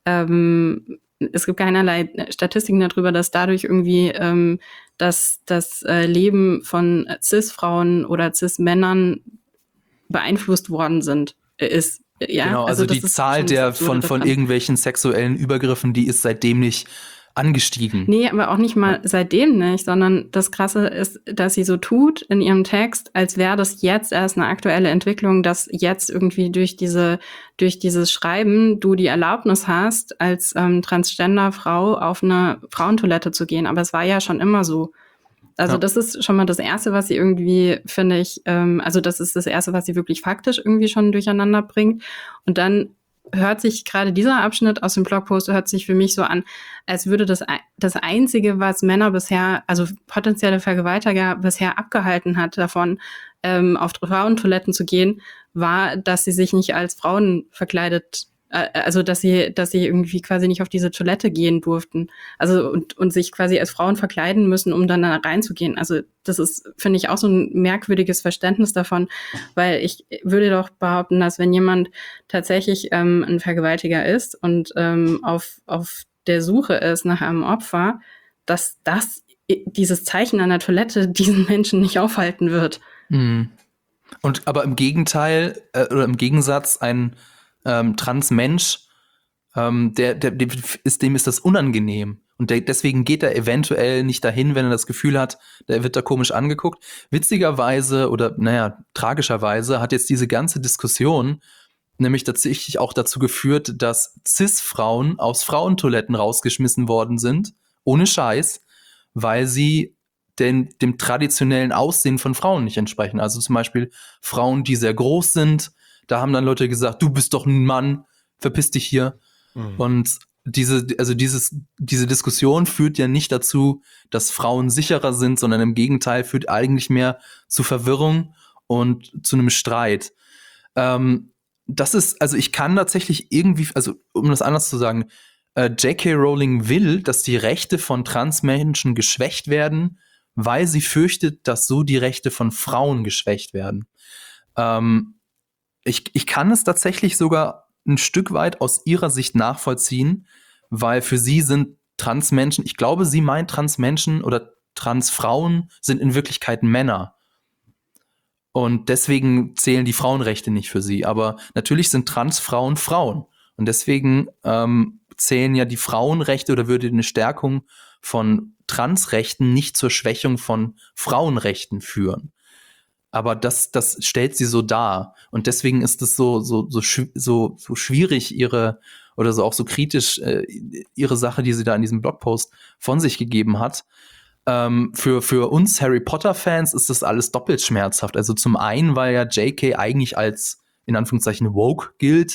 ähm, es gibt keinerlei Statistiken darüber, dass dadurch irgendwie ähm, dass das äh, Leben von Cis-Frauen oder Cis-Männern beeinflusst worden sind, äh, ist. Ja, Genau, also, das die ist Zahl schon das der Absurde von, von daran. irgendwelchen sexuellen Übergriffen, die ist seitdem nicht angestiegen. Nee, aber auch nicht mal seitdem nicht, sondern das Krasse ist, dass sie so tut in ihrem Text, als wäre das jetzt erst eine aktuelle Entwicklung, dass jetzt irgendwie durch diese, durch dieses Schreiben du die Erlaubnis hast, als ähm, Transgender-Frau auf eine Frauentoilette zu gehen. Aber es war ja schon immer so. Also Ja. das ist schon mal das Erste, was sie irgendwie, finde ich, ähm, also das ist das Erste, was sie wirklich faktisch irgendwie schon durcheinander bringt. Und dann hört sich gerade dieser Abschnitt aus dem Blogpost, hört sich für mich so an, als würde das das Einzige, was Männer bisher, also potenzielle Vergewaltiger bisher abgehalten hat davon, ähm, auf Frauentoiletten zu gehen, war, dass sie sich nicht als Frauen verkleidet, äh, also dass sie, dass sie irgendwie quasi nicht auf diese Toilette gehen durften. Also und, und sich quasi als Frauen verkleiden müssen, um dann da reinzugehen. Also das ist, finde ich, auch so ein merkwürdiges Verständnis davon, weil ich würde doch behaupten, dass wenn jemand tatsächlich ähm, ein Vergewaltiger ist und ähm, auf, auf der Suche ist nach einem Opfer, dass das dieses Zeichen an der Toilette diesen Menschen nicht aufhalten wird. Mhm. Und aber im Gegenteil, äh, oder im Gegensatz, ein ähm, Transmensch, ähm, der, der, dem ist, dem ist das unangenehm. Und der, deswegen geht er eventuell nicht dahin, wenn er das Gefühl hat, der wird da komisch angeguckt. Witzigerweise oder, naja, tragischerweise hat jetzt diese ganze Diskussion nämlich tatsächlich auch dazu geführt, dass Cis-Frauen aus Frauentoiletten rausgeschmissen worden sind, ohne Scheiß, weil sie den, dem traditionellen Aussehen von Frauen nicht entsprechen. Also zum Beispiel Frauen, die sehr groß sind, da haben dann Leute gesagt, du bist doch ein Mann, verpiss dich hier. Mhm. Und diese, also dieses, diese Diskussion führt ja nicht dazu, dass Frauen sicherer sind, sondern im Gegenteil führt eigentlich mehr zu Verwirrung und zu einem Streit. Ähm, das ist, also ich kann tatsächlich irgendwie, also um das anders zu sagen, äh, J K Rowling will, dass die Rechte von Transmenschen geschwächt werden, weil sie fürchtet, dass so die Rechte von Frauen geschwächt werden. Ähm, ich, ich kann es tatsächlich sogar ein Stück weit aus ihrer Sicht nachvollziehen, weil für sie sind Transmenschen, ich glaube, sie meint Transmenschen oder Transfrauen sind in Wirklichkeit Männer. Und deswegen zählen die Frauenrechte nicht für sie. Aber natürlich sind Transfrauen Frauen. Und deswegen ähm, zählen ja die Frauenrechte oder würde eine Stärkung von Transrechten nicht zur Schwächung von Frauenrechten führen. Aber das, das stellt sie so dar. Und deswegen ist es so, so, so, so, so schwierig, ihre, oder so auch so kritisch, äh, ihre Sache, die sie da in diesem Blogpost von sich gegeben hat. Ähm, für, für uns Harry Potter-Fans ist das alles doppelt schmerzhaft. Also zum einen, weil ja J K eigentlich als, in Anführungszeichen, woke gilt,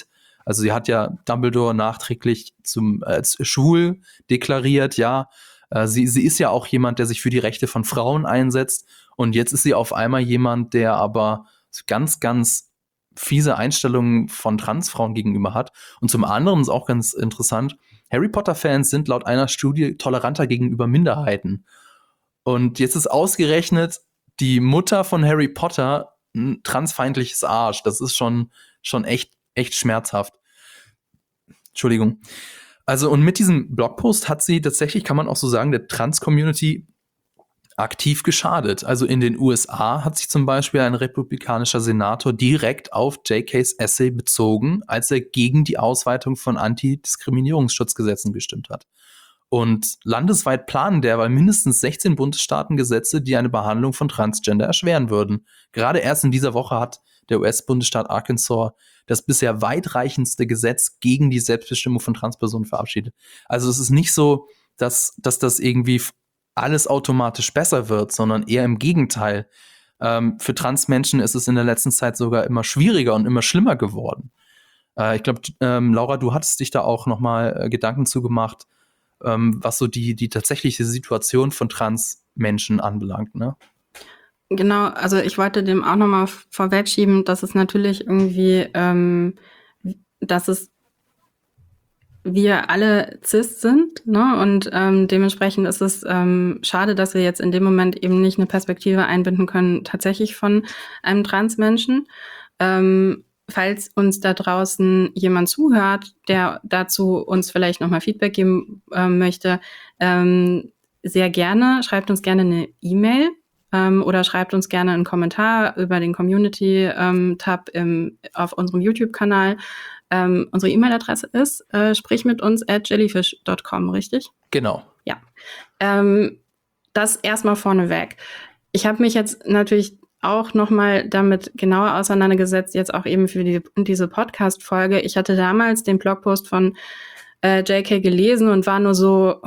Also sie hat ja Dumbledore nachträglich zum als schwul deklariert, ja. Äh, sie, sie ist ja auch jemand, der sich für die Rechte von Frauen einsetzt. Und jetzt ist sie auf einmal jemand, der aber ganz, ganz fiese Einstellungen von Transfrauen gegenüber hat. Und zum anderen ist auch ganz interessant, Harry Potter-Fans sind laut einer Studie toleranter gegenüber Minderheiten. Und jetzt ist ausgerechnet die Mutter von Harry Potter ein transfeindliches Arsch. Das ist schon, schon echt, echt schmerzhaft. Entschuldigung. Also, und mit diesem Blogpost hat sie tatsächlich, kann man auch so sagen, der Trans-Community aktiv geschadet. Also in den U S A hat sich zum Beispiel ein republikanischer Senator direkt auf J Ks Essay bezogen, als er gegen die Ausweitung von Antidiskriminierungsschutzgesetzen gestimmt hat. Und landesweit planen derweil mindestens sechzehn Bundesstaaten Gesetze, die eine Behandlung von Transgender erschweren würden. Gerade erst in dieser Woche hat der U S-Bundesstaat Arkansas das bisher weitreichendste Gesetz gegen die Selbstbestimmung von Transpersonen verabschiedet. Also es ist nicht so, dass, dass das irgendwie alles automatisch besser wird, sondern eher im Gegenteil. Ähm, für Transmenschen ist es in der letzten Zeit sogar immer schwieriger und immer schlimmer geworden. Äh, ich glaube, ähm, Laura, du hattest dich da auch noch mal äh, Gedanken zugemacht, ähm, was so die, die tatsächliche Situation von Transmenschen anbelangt, ne? Genau, also ich wollte dem auch noch mal vorwegschieben, dass es natürlich irgendwie, ähm, dass es wir alle cis sind, ne? Und ähm, dementsprechend ist es ähm, schade, dass wir jetzt in dem Moment eben nicht eine Perspektive einbinden können, tatsächlich von einem Transmenschen. Ähm, falls uns da draußen jemand zuhört, der dazu uns vielleicht nochmal Feedback geben äh, möchte, ähm, sehr gerne, schreibt uns gerne eine E-Mail ähm, oder schreibt uns gerne einen Kommentar über den Community-Tab ähm, auf unserem YouTube-Kanal. Ähm, unsere E-Mail-Adresse ist äh, sprich mit uns at jellyfish dot com, richtig? Genau. Ja. Ähm, das erstmal vorneweg. Ich habe mich jetzt natürlich auch nochmal damit genauer auseinandergesetzt, jetzt auch eben für die, diese Podcast-Folge. Ich hatte damals den Blogpost von äh, J K gelesen und war nur so,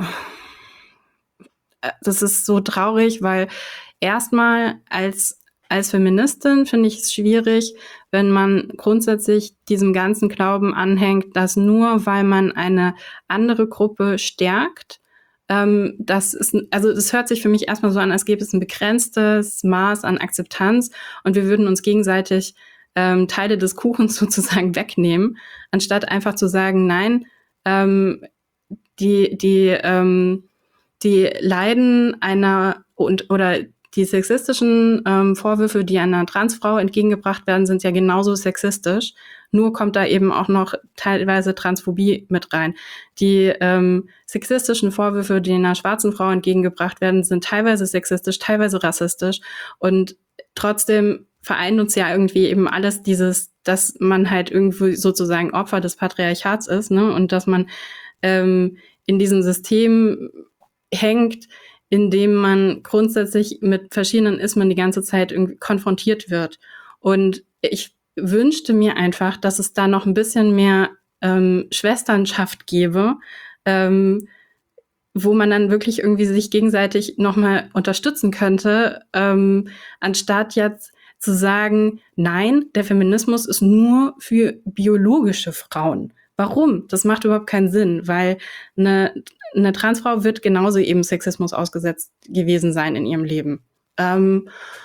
äh, das ist so traurig, weil erstmal als Als Feministin finde ich es schwierig, wenn man grundsätzlich diesem ganzen Glauben anhängt, dass nur weil man eine andere Gruppe stärkt, ähm, das ist, also das hört sich für mich erstmal so an, als gäbe es ein begrenztes Maß an Akzeptanz und wir würden uns gegenseitig ähm, Teile des Kuchens sozusagen wegnehmen, anstatt einfach zu sagen, nein, ähm, die, die, ähm, die Leiden einer und oder die sexistischen ähm, Vorwürfe, die einer Transfrau entgegengebracht werden, sind ja genauso sexistisch. Nur kommt da eben auch noch teilweise Transphobie mit rein. Die ähm, sexistischen Vorwürfe, die einer schwarzen Frau entgegengebracht werden, sind teilweise sexistisch, teilweise rassistisch. Und trotzdem vereint uns ja irgendwie eben alles dieses, dass man halt irgendwie sozusagen Opfer des Patriarchats ist, ne? Und dass man ähm, in diesem System hängt, indem man grundsätzlich mit verschiedenen Ismen die ganze Zeit irgendwie konfrontiert wird. Und ich wünschte mir einfach, dass es da noch ein bisschen mehr ähm, Schwesternschaft gäbe, ähm, wo man dann wirklich irgendwie sich gegenseitig nochmal unterstützen könnte, ähm, anstatt jetzt zu sagen, nein, der Feminismus ist nur für biologische Frauen. Warum? Das macht überhaupt keinen Sinn, weil eine Eine Transfrau wird genauso eben Sexismus ausgesetzt gewesen sein in ihrem Leben. Ähm,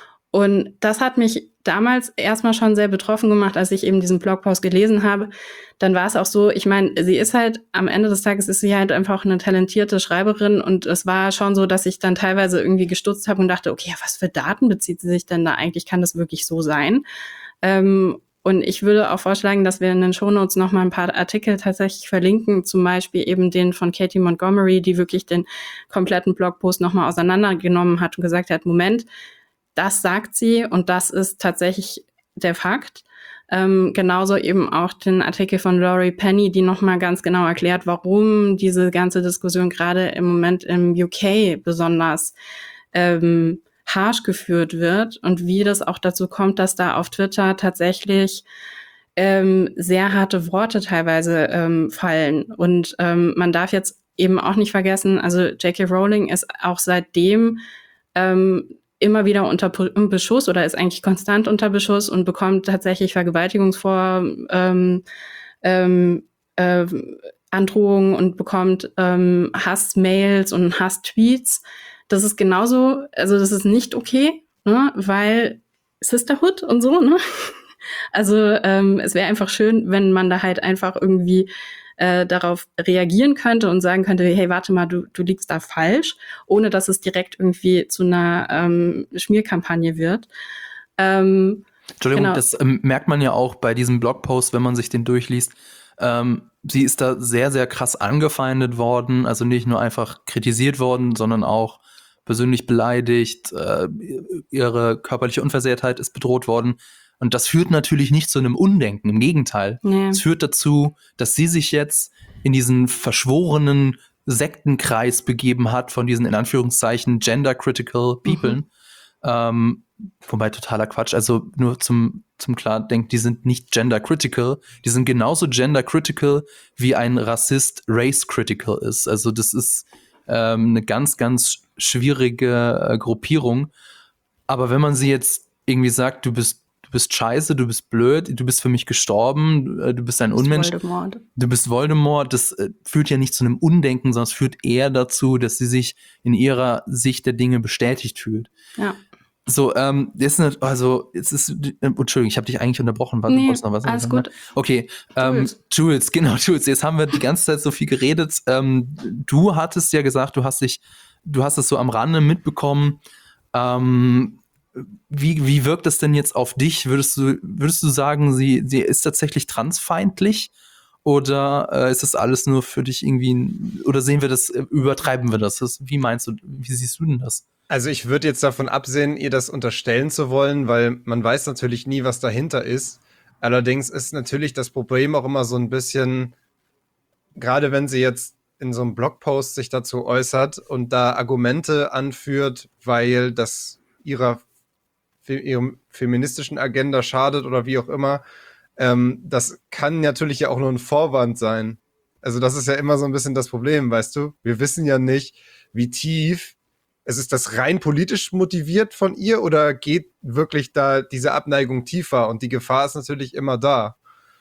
und das hat mich damals erstmal schon sehr betroffen gemacht, als ich eben diesen Blogpost gelesen habe. Dann war es auch so, ich meine, sie ist halt, am Ende des Tages ist sie halt einfach eine talentierte Schreiberin und es war schon so, dass ich dann teilweise irgendwie gestutzt habe und dachte, okay, was für Daten bezieht sie sich denn da eigentlich? Kann das wirklich so sein? Ähm, Und ich würde auch vorschlagen, dass wir in den Shownotes noch mal ein paar Artikel tatsächlich verlinken, zum Beispiel eben den von Katie Montgomery, die wirklich den kompletten Blogpost noch mal auseinandergenommen hat und gesagt hat, Moment, das sagt sie und das ist tatsächlich der Fakt. Ähm, genauso eben auch den Artikel von Laurie Penny, die noch mal ganz genau erklärt, warum diese ganze Diskussion gerade im Moment im U K besonders ähm, harsch geführt wird und wie das auch dazu kommt, dass da auf Twitter tatsächlich ähm, sehr harte Worte teilweise ähm, fallen. Und ähm, man darf jetzt eben auch nicht vergessen, also J K Rowling ist auch seitdem ähm, immer wieder unter Beschuss oder ist eigentlich konstant unter Beschuss und bekommt tatsächlich Vergewaltigungsvorwürfe ähm, ähm, äh, Androhungen und bekommt ähm, Hass-Mails und Hass-Tweets. Das ist genauso, also das ist nicht okay, ne? Weil Sisterhood und so, ne? Also ähm, es wäre einfach schön, wenn man da halt einfach irgendwie äh, darauf reagieren könnte und sagen könnte, hey, warte mal, du, du liegst da falsch, ohne dass es direkt irgendwie zu einer ähm, Schmierkampagne wird. Ähm, Entschuldigung, genau. das ähm, merkt man ja auch bei diesem Blogpost, wenn man sich den durchliest. Ähm, sie ist da sehr, sehr krass angefeindet worden, also nicht nur einfach kritisiert worden, sondern auch persönlich beleidigt, äh, ihre körperliche Unversehrtheit ist bedroht worden. Und das führt natürlich nicht zu einem Undenken, im Gegenteil. Nee. Es führt dazu, dass sie sich jetzt in diesen verschworenen Sektenkreis begeben hat von diesen, in Anführungszeichen, gender-critical People. Mhm. Ähm, wobei totaler Quatsch, also nur zum, zum Klardenken, die sind nicht gender-critical, die sind genauso gender-critical, wie ein Rassist race-critical ist. Also das ist ähm, eine ganz, ganz schwierige äh, Gruppierung. Aber wenn man sie jetzt irgendwie sagt, du bist Du bist scheiße, du bist blöd, du bist für mich gestorben, du bist ein Unmensch. Voldemort. Du bist Voldemort. Das äh, führt ja nicht zu einem Undenken, sondern es führt eher dazu, dass sie sich in ihrer Sicht der Dinge bestätigt fühlt. Ja. So, ähm, jetzt ist, also, jetzt ist, äh, Entschuldigung, ich habe dich eigentlich unterbrochen. Warte, nee, du wolltest noch was alles sagen, gut. Ne? Okay, ähm, Jules. Jules, genau, Jules, jetzt haben wir die ganze Zeit so viel geredet. Ähm, du hattest ja gesagt, du hast dich, du hast es so am Rande mitbekommen. Ähm, Wie, wie wirkt das denn jetzt auf dich? Würdest du, würdest du sagen, sie, sie ist tatsächlich transfeindlich? Oder äh, ist das alles nur für dich irgendwie, ein, oder sehen wir das, übertreiben wir das? das? Wie meinst du, wie siehst du denn das? Also ich würde jetzt davon absehen, ihr das unterstellen zu wollen, weil man weiß natürlich nie, was dahinter ist. Allerdings ist natürlich das Problem auch immer so ein bisschen, gerade wenn sie jetzt in so einem Blogpost sich dazu äußert und da Argumente anführt, weil das ihrer ihrem feministischen Agenda schadet oder wie auch immer, ähm, das kann natürlich ja auch nur ein Vorwand sein. Also das ist ja immer so ein bisschen das Problem, weißt du? Wir wissen ja nicht, wie tief, es ist das rein politisch motiviert von ihr oder geht wirklich da diese Abneigung tiefer? Und die Gefahr ist natürlich immer da,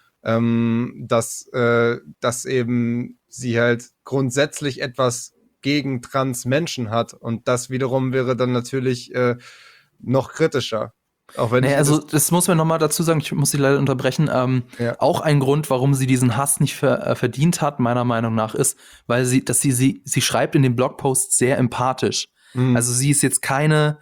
ähm, dass, äh, dass eben sie halt grundsätzlich etwas gegen Trans-Menschen hat. Und das wiederum wäre dann natürlich äh, noch kritischer. Auch wenn Nee, ich also das, das muss man nochmal dazu sagen, ich muss sie leider unterbrechen. Ähm, Ja. Auch ein Grund, warum sie diesen Hass nicht ver, äh, verdient hat, meiner Meinung nach, ist, weil sie, dass sie, sie, sie schreibt in dem Blogpost sehr empathisch. Mhm. Also sie ist jetzt keine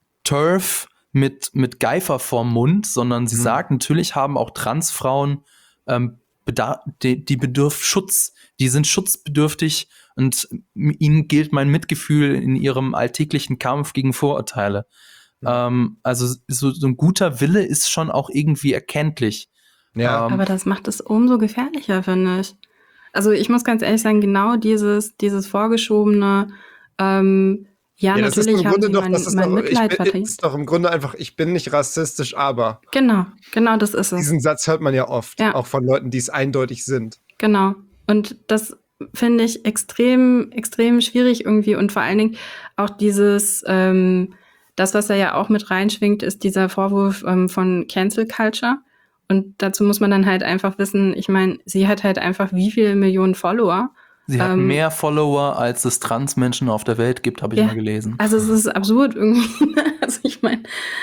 TERF mit, mit Geifer vorm Mund, sondern sie Mhm. sagt, natürlich haben auch Transfrauen ähm, bedar- die, die bedürfen Schutz, die sind schutzbedürftig und ihnen gilt mein Mitgefühl in ihrem alltäglichen Kampf gegen Vorurteile. Ja. Ähm, also so, so ein guter Wille ist schon auch irgendwie erkenntlich. Ja. Ähm, Aber das macht es umso gefährlicher, finde ich. Also ich muss ganz ehrlich sagen, genau dieses, dieses vorgeschobene, ähm, ja, Ja, das ist natürlich im haben Grunde sie doch, mein, das ist mein doch, ich Mitleid bin, verdient. ist doch im Grunde einfach, ich bin nicht rassistisch, aber Genau, genau das ist es. diesen Satz hört man ja oft, Ja. auch von Leuten, die es eindeutig sind. Genau. Und das finde ich extrem, extrem schwierig irgendwie. Und vor allen Dingen auch dieses, ähm, das, was da ja auch mit reinschwingt, ist dieser Vorwurf ähm, von Cancel Culture. Und dazu muss man dann halt einfach wissen, ich meine, sie hat halt einfach wie viele Millionen Follower. sie hat ähm, mehr Follower, als es Transmenschen auf der Welt gibt, habe ich Ja. mal gelesen. Also es ist absurd irgendwie. Also ich meine,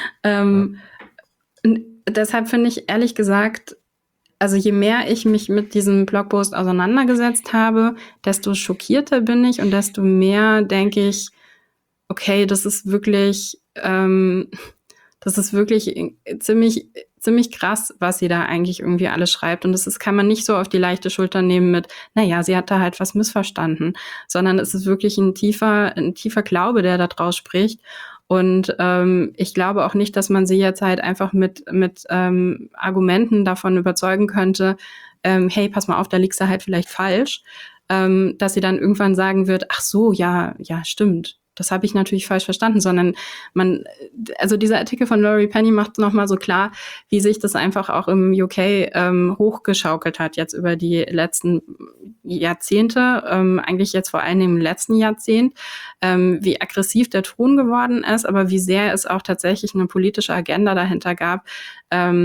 ähm, und deshalb finde ich ehrlich gesagt, also je mehr ich mich mit diesem Blogpost auseinandergesetzt habe, desto schockierter bin ich und desto mehr denke ich, okay, das ist wirklich, ähm, das ist wirklich ziemlich, ziemlich krass, was sie da eigentlich irgendwie alles schreibt. Und das ist, kann man nicht so auf die leichte Schulter nehmen mit, naja, sie hat da halt was missverstanden, sondern es ist wirklich ein tiefer, ein tiefer Glaube, der da draus spricht. Und ähm, ich glaube auch nicht, dass man sie jetzt halt einfach mit, mit ähm, Argumenten davon überzeugen könnte, ähm, hey, pass mal auf, da liegst du halt vielleicht falsch, ähm, dass sie dann irgendwann sagen wird, ach so, ja, ja, stimmt. Das habe ich natürlich falsch verstanden, sondern man, also dieser Artikel von Laurie Penny macht nochmal so klar, wie sich das einfach auch im U K ähm, hochgeschaukelt hat, jetzt über die letzten Jahrzehnte, ähm, eigentlich jetzt vor allem im letzten Jahrzehnt, ähm, wie aggressiv der Ton geworden ist, aber wie sehr es auch tatsächlich eine politische Agenda dahinter gab, ähm,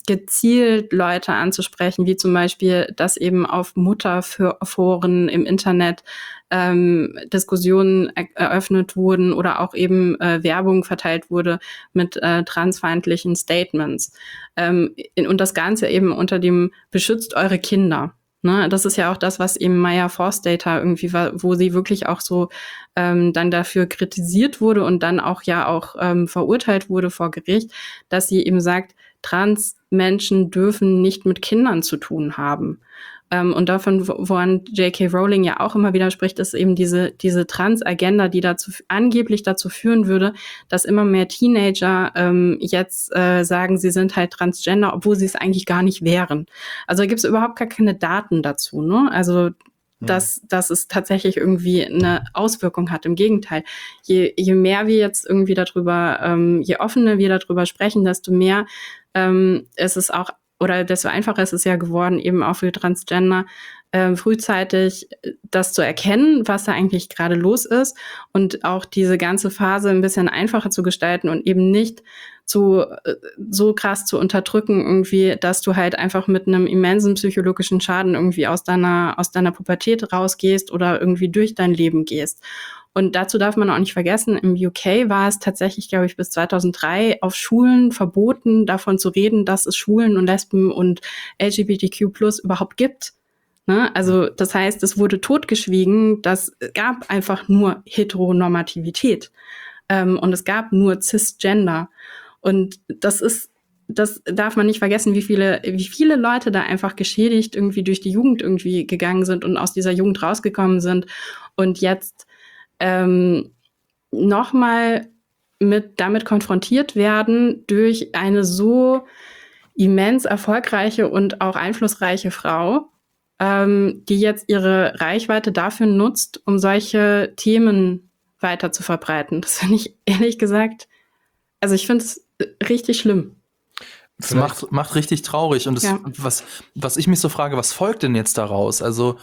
gezielt Leute anzusprechen, wie zum Beispiel, dass eben auf Mutterforen im Internet ähm, Diskussionen er- eröffnet wurden oder auch eben äh, Werbung verteilt wurde mit äh, transfeindlichen Statements. Ähm, in, und das Ganze eben unter dem beschützt eure Kinder. Ne, das ist ja auch das, was eben Maya Forstater irgendwie war, wo sie wirklich auch so ähm, dann dafür kritisiert wurde und dann auch ja auch ähm, verurteilt wurde vor Gericht, dass sie eben sagt, Transmenschen dürfen nicht mit Kindern zu tun haben. Ähm, und davon, wo- woran J K. Rowling ja auch immer wieder spricht, ist eben diese, diese Trans-Agenda, die dazu angeblich dazu führen würde, dass immer mehr Teenager ähm, jetzt äh, sagen, sie sind halt Transgender, obwohl sie es eigentlich gar nicht wären. Also da gibt es überhaupt gar keine Daten dazu, ne? Also dass, dass es tatsächlich irgendwie eine Auswirkung hat. Im Gegenteil, je, je mehr wir jetzt irgendwie darüber, ähm, je offener wir darüber sprechen, desto mehr ähm, ist es auch, oder desto einfacher ist es ja geworden, eben auch für Transgender, ähm, frühzeitig das zu erkennen, was da eigentlich gerade los ist und auch diese ganze Phase ein bisschen einfacher zu gestalten und eben nicht zu äh, so krass zu unterdrücken irgendwie, dass du halt einfach mit einem immensen psychologischen Schaden irgendwie aus deiner aus deiner Pubertät rausgehst oder irgendwie durch dein Leben gehst. Und dazu darf man auch nicht vergessen, im U K war es tatsächlich, glaube ich, bis zweitausenddrei auf Schulen verboten, davon zu reden, dass es Schwulen und Lesben und L G B T Q plus überhaupt gibt. Ne? Also das heißt, es wurde totgeschwiegen, das gab einfach nur Heteronormativität ähm, und es gab nur Cisgender. Und das ist, das darf man nicht vergessen, wie viele, wie viele Leute da einfach geschädigt irgendwie durch die Jugend irgendwie gegangen sind und aus dieser Jugend rausgekommen sind und jetzt ähm, nochmal mit, damit konfrontiert werden durch eine so immens erfolgreiche und auch einflussreiche Frau, ähm, die jetzt ihre Reichweite dafür nutzt, um solche Themen weiter zu verbreiten. Das finde ich ehrlich gesagt, also ich finde es richtig schlimm. Das Vielleicht- macht, macht richtig traurig. Und das, Ja. was, was ich mich so frage, was folgt denn jetzt daraus? Also,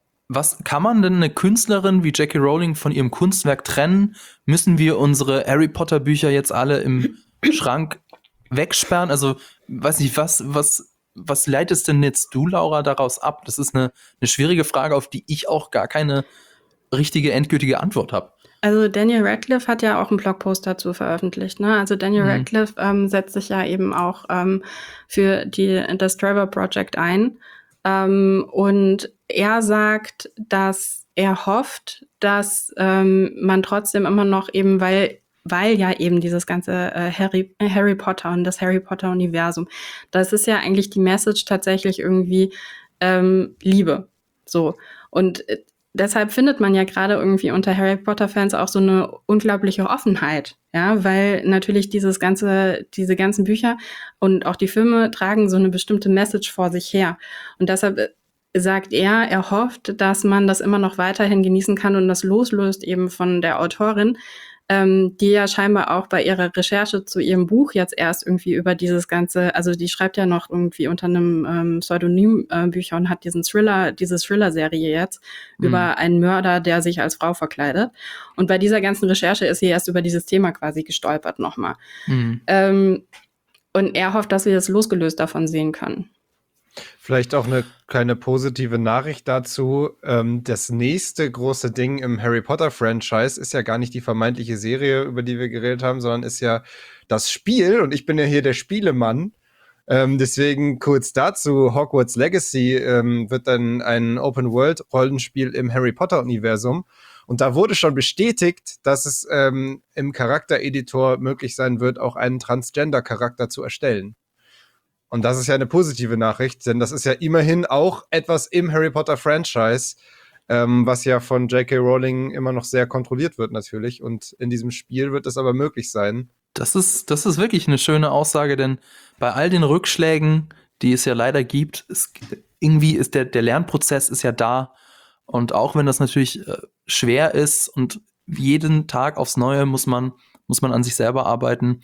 was kann man denn eine Künstlerin wie J K. Rowling von ihrem Kunstwerk trennen? Müssen wir unsere Harry Potter Bücher jetzt alle im Schrank wegsperren? Also, weiß nicht, was, was, was leitest denn jetzt du, Laura, daraus ab? Das ist eine, eine schwierige Frage, auf die ich auch gar keine richtige, endgültige Antwort habe. Also Daniel Radcliffe hat ja auch einen Blogpost dazu veröffentlicht. Ne? Also Daniel Mhm. Radcliffe ähm, setzt sich ja eben auch ähm, für die, das Trevor Project ein. Ähm, und er sagt, dass er hofft, dass ähm, man trotzdem immer noch eben, weil weil ja eben dieses ganze äh, Harry, äh, Harry Potter und das Harry Potter Universum, das ist ja eigentlich die Message tatsächlich irgendwie ähm, Liebe. So. Und äh, deshalb findet man ja gerade irgendwie unter Harry Potter-Fans auch so eine unglaubliche Offenheit, ja, weil natürlich dieses ganze, diese ganzen Bücher und auch die Filme tragen so eine bestimmte Message vor sich her. Und deshalb äh, sagt er, er hofft, dass man das immer noch weiterhin genießen kann und das loslöst eben von der Autorin, ähm, die ja scheinbar auch bei ihrer Recherche zu ihrem Buch jetzt erst irgendwie über dieses ganze, also die schreibt ja noch irgendwie unter einem ähm, Pseudonym äh, Bücher und hat diesen Thriller, diese Thriller-Serie jetzt Mhm. über einen Mörder, der sich als Frau verkleidet. Und bei dieser ganzen Recherche ist sie erst über dieses Thema quasi gestolpert nochmal. Mhm. Ähm, und er hofft, dass wir das losgelöst davon sehen können. Vielleicht auch eine kleine positive Nachricht dazu. Ähm, das nächste große Ding im Harry Potter-Franchise ist ja gar nicht die vermeintliche Serie, über die wir geredet haben, sondern ist ja das Spiel. Und ich bin ja hier der Spielemann. Ähm, deswegen kurz dazu, Hogwarts Legacy ähm, wird dann ein Open-World-Rollenspiel im Harry Potter-Universum. Und da wurde schon bestätigt, dass es ähm, im Charaktereditor möglich sein wird, auch einen Transgender-Charakter zu erstellen. Und das ist ja eine positive Nachricht, denn das ist ja immerhin auch etwas im Harry Potter-Franchise, ähm, was ja von J K. Rowling immer noch sehr kontrolliert wird natürlich. Und in diesem Spiel wird es aber möglich sein. Das ist, das ist wirklich eine schöne Aussage, denn bei all den Rückschlägen, die es ja leider gibt, ist, irgendwie ist der, der Lernprozess ist ja da. Und auch wenn das natürlich äh, schwer ist und jeden Tag aufs Neue muss man, muss man an sich selber arbeiten,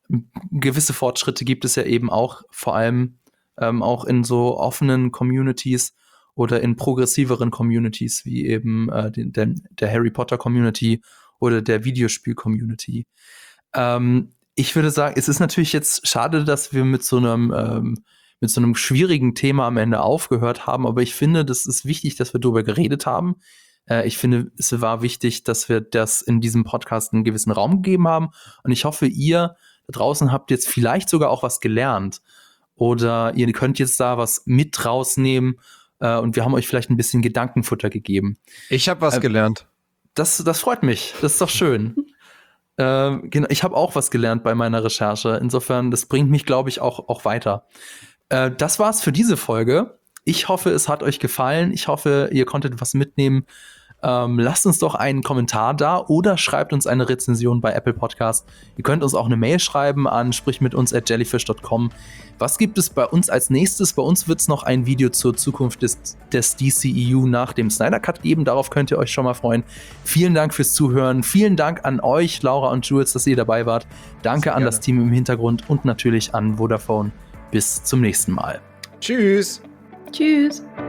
gewisse Fortschritte gibt es ja eben auch, vor allem ähm, auch in so offenen Communities oder in progressiveren Communities, wie eben äh, den, der, der Harry Potter Community oder der Videospiel Community. Ähm, ich würde sagen, es ist natürlich jetzt schade, dass wir mit so einem ähm, mit so einem schwierigen Thema am Ende aufgehört haben, aber ich finde, das ist wichtig, dass wir darüber geredet haben. Äh, ich finde, es war wichtig, dass wir das in diesem Podcast einen gewissen Raum gegeben haben und ich hoffe, ihr da draußen habt jetzt vielleicht sogar auch was gelernt oder ihr könnt jetzt da was mit rausnehmen äh, und wir haben euch vielleicht ein bisschen Gedankenfutter gegeben. Ich habe was äh, gelernt. Das, das freut mich, das ist doch schön. äh, genau, ich habe auch was gelernt bei meiner Recherche, insofern, das bringt mich, glaube ich, auch, auch weiter. Äh, das war's für diese Folge. Ich hoffe, es hat euch gefallen. Ich hoffe, ihr konntet was mitnehmen. Ähm, lasst uns doch einen Kommentar da oder schreibt uns eine Rezension bei Apple Podcast. Ihr könnt uns auch eine Mail schreiben an sprichmituns at jellyfish dot com. Was gibt es bei uns als nächstes? Bei uns wird es noch ein Video zur Zukunft des, des D C E U nach dem Snyder Cut geben. Darauf könnt ihr euch schon mal freuen. Vielen Dank fürs Zuhören. Vielen Dank an euch, Laura und Jules, dass ihr dabei wart. Danke an das Team im Hintergrund und natürlich an Vodafone. Bis zum nächsten Mal. Tschüss. Tschüss.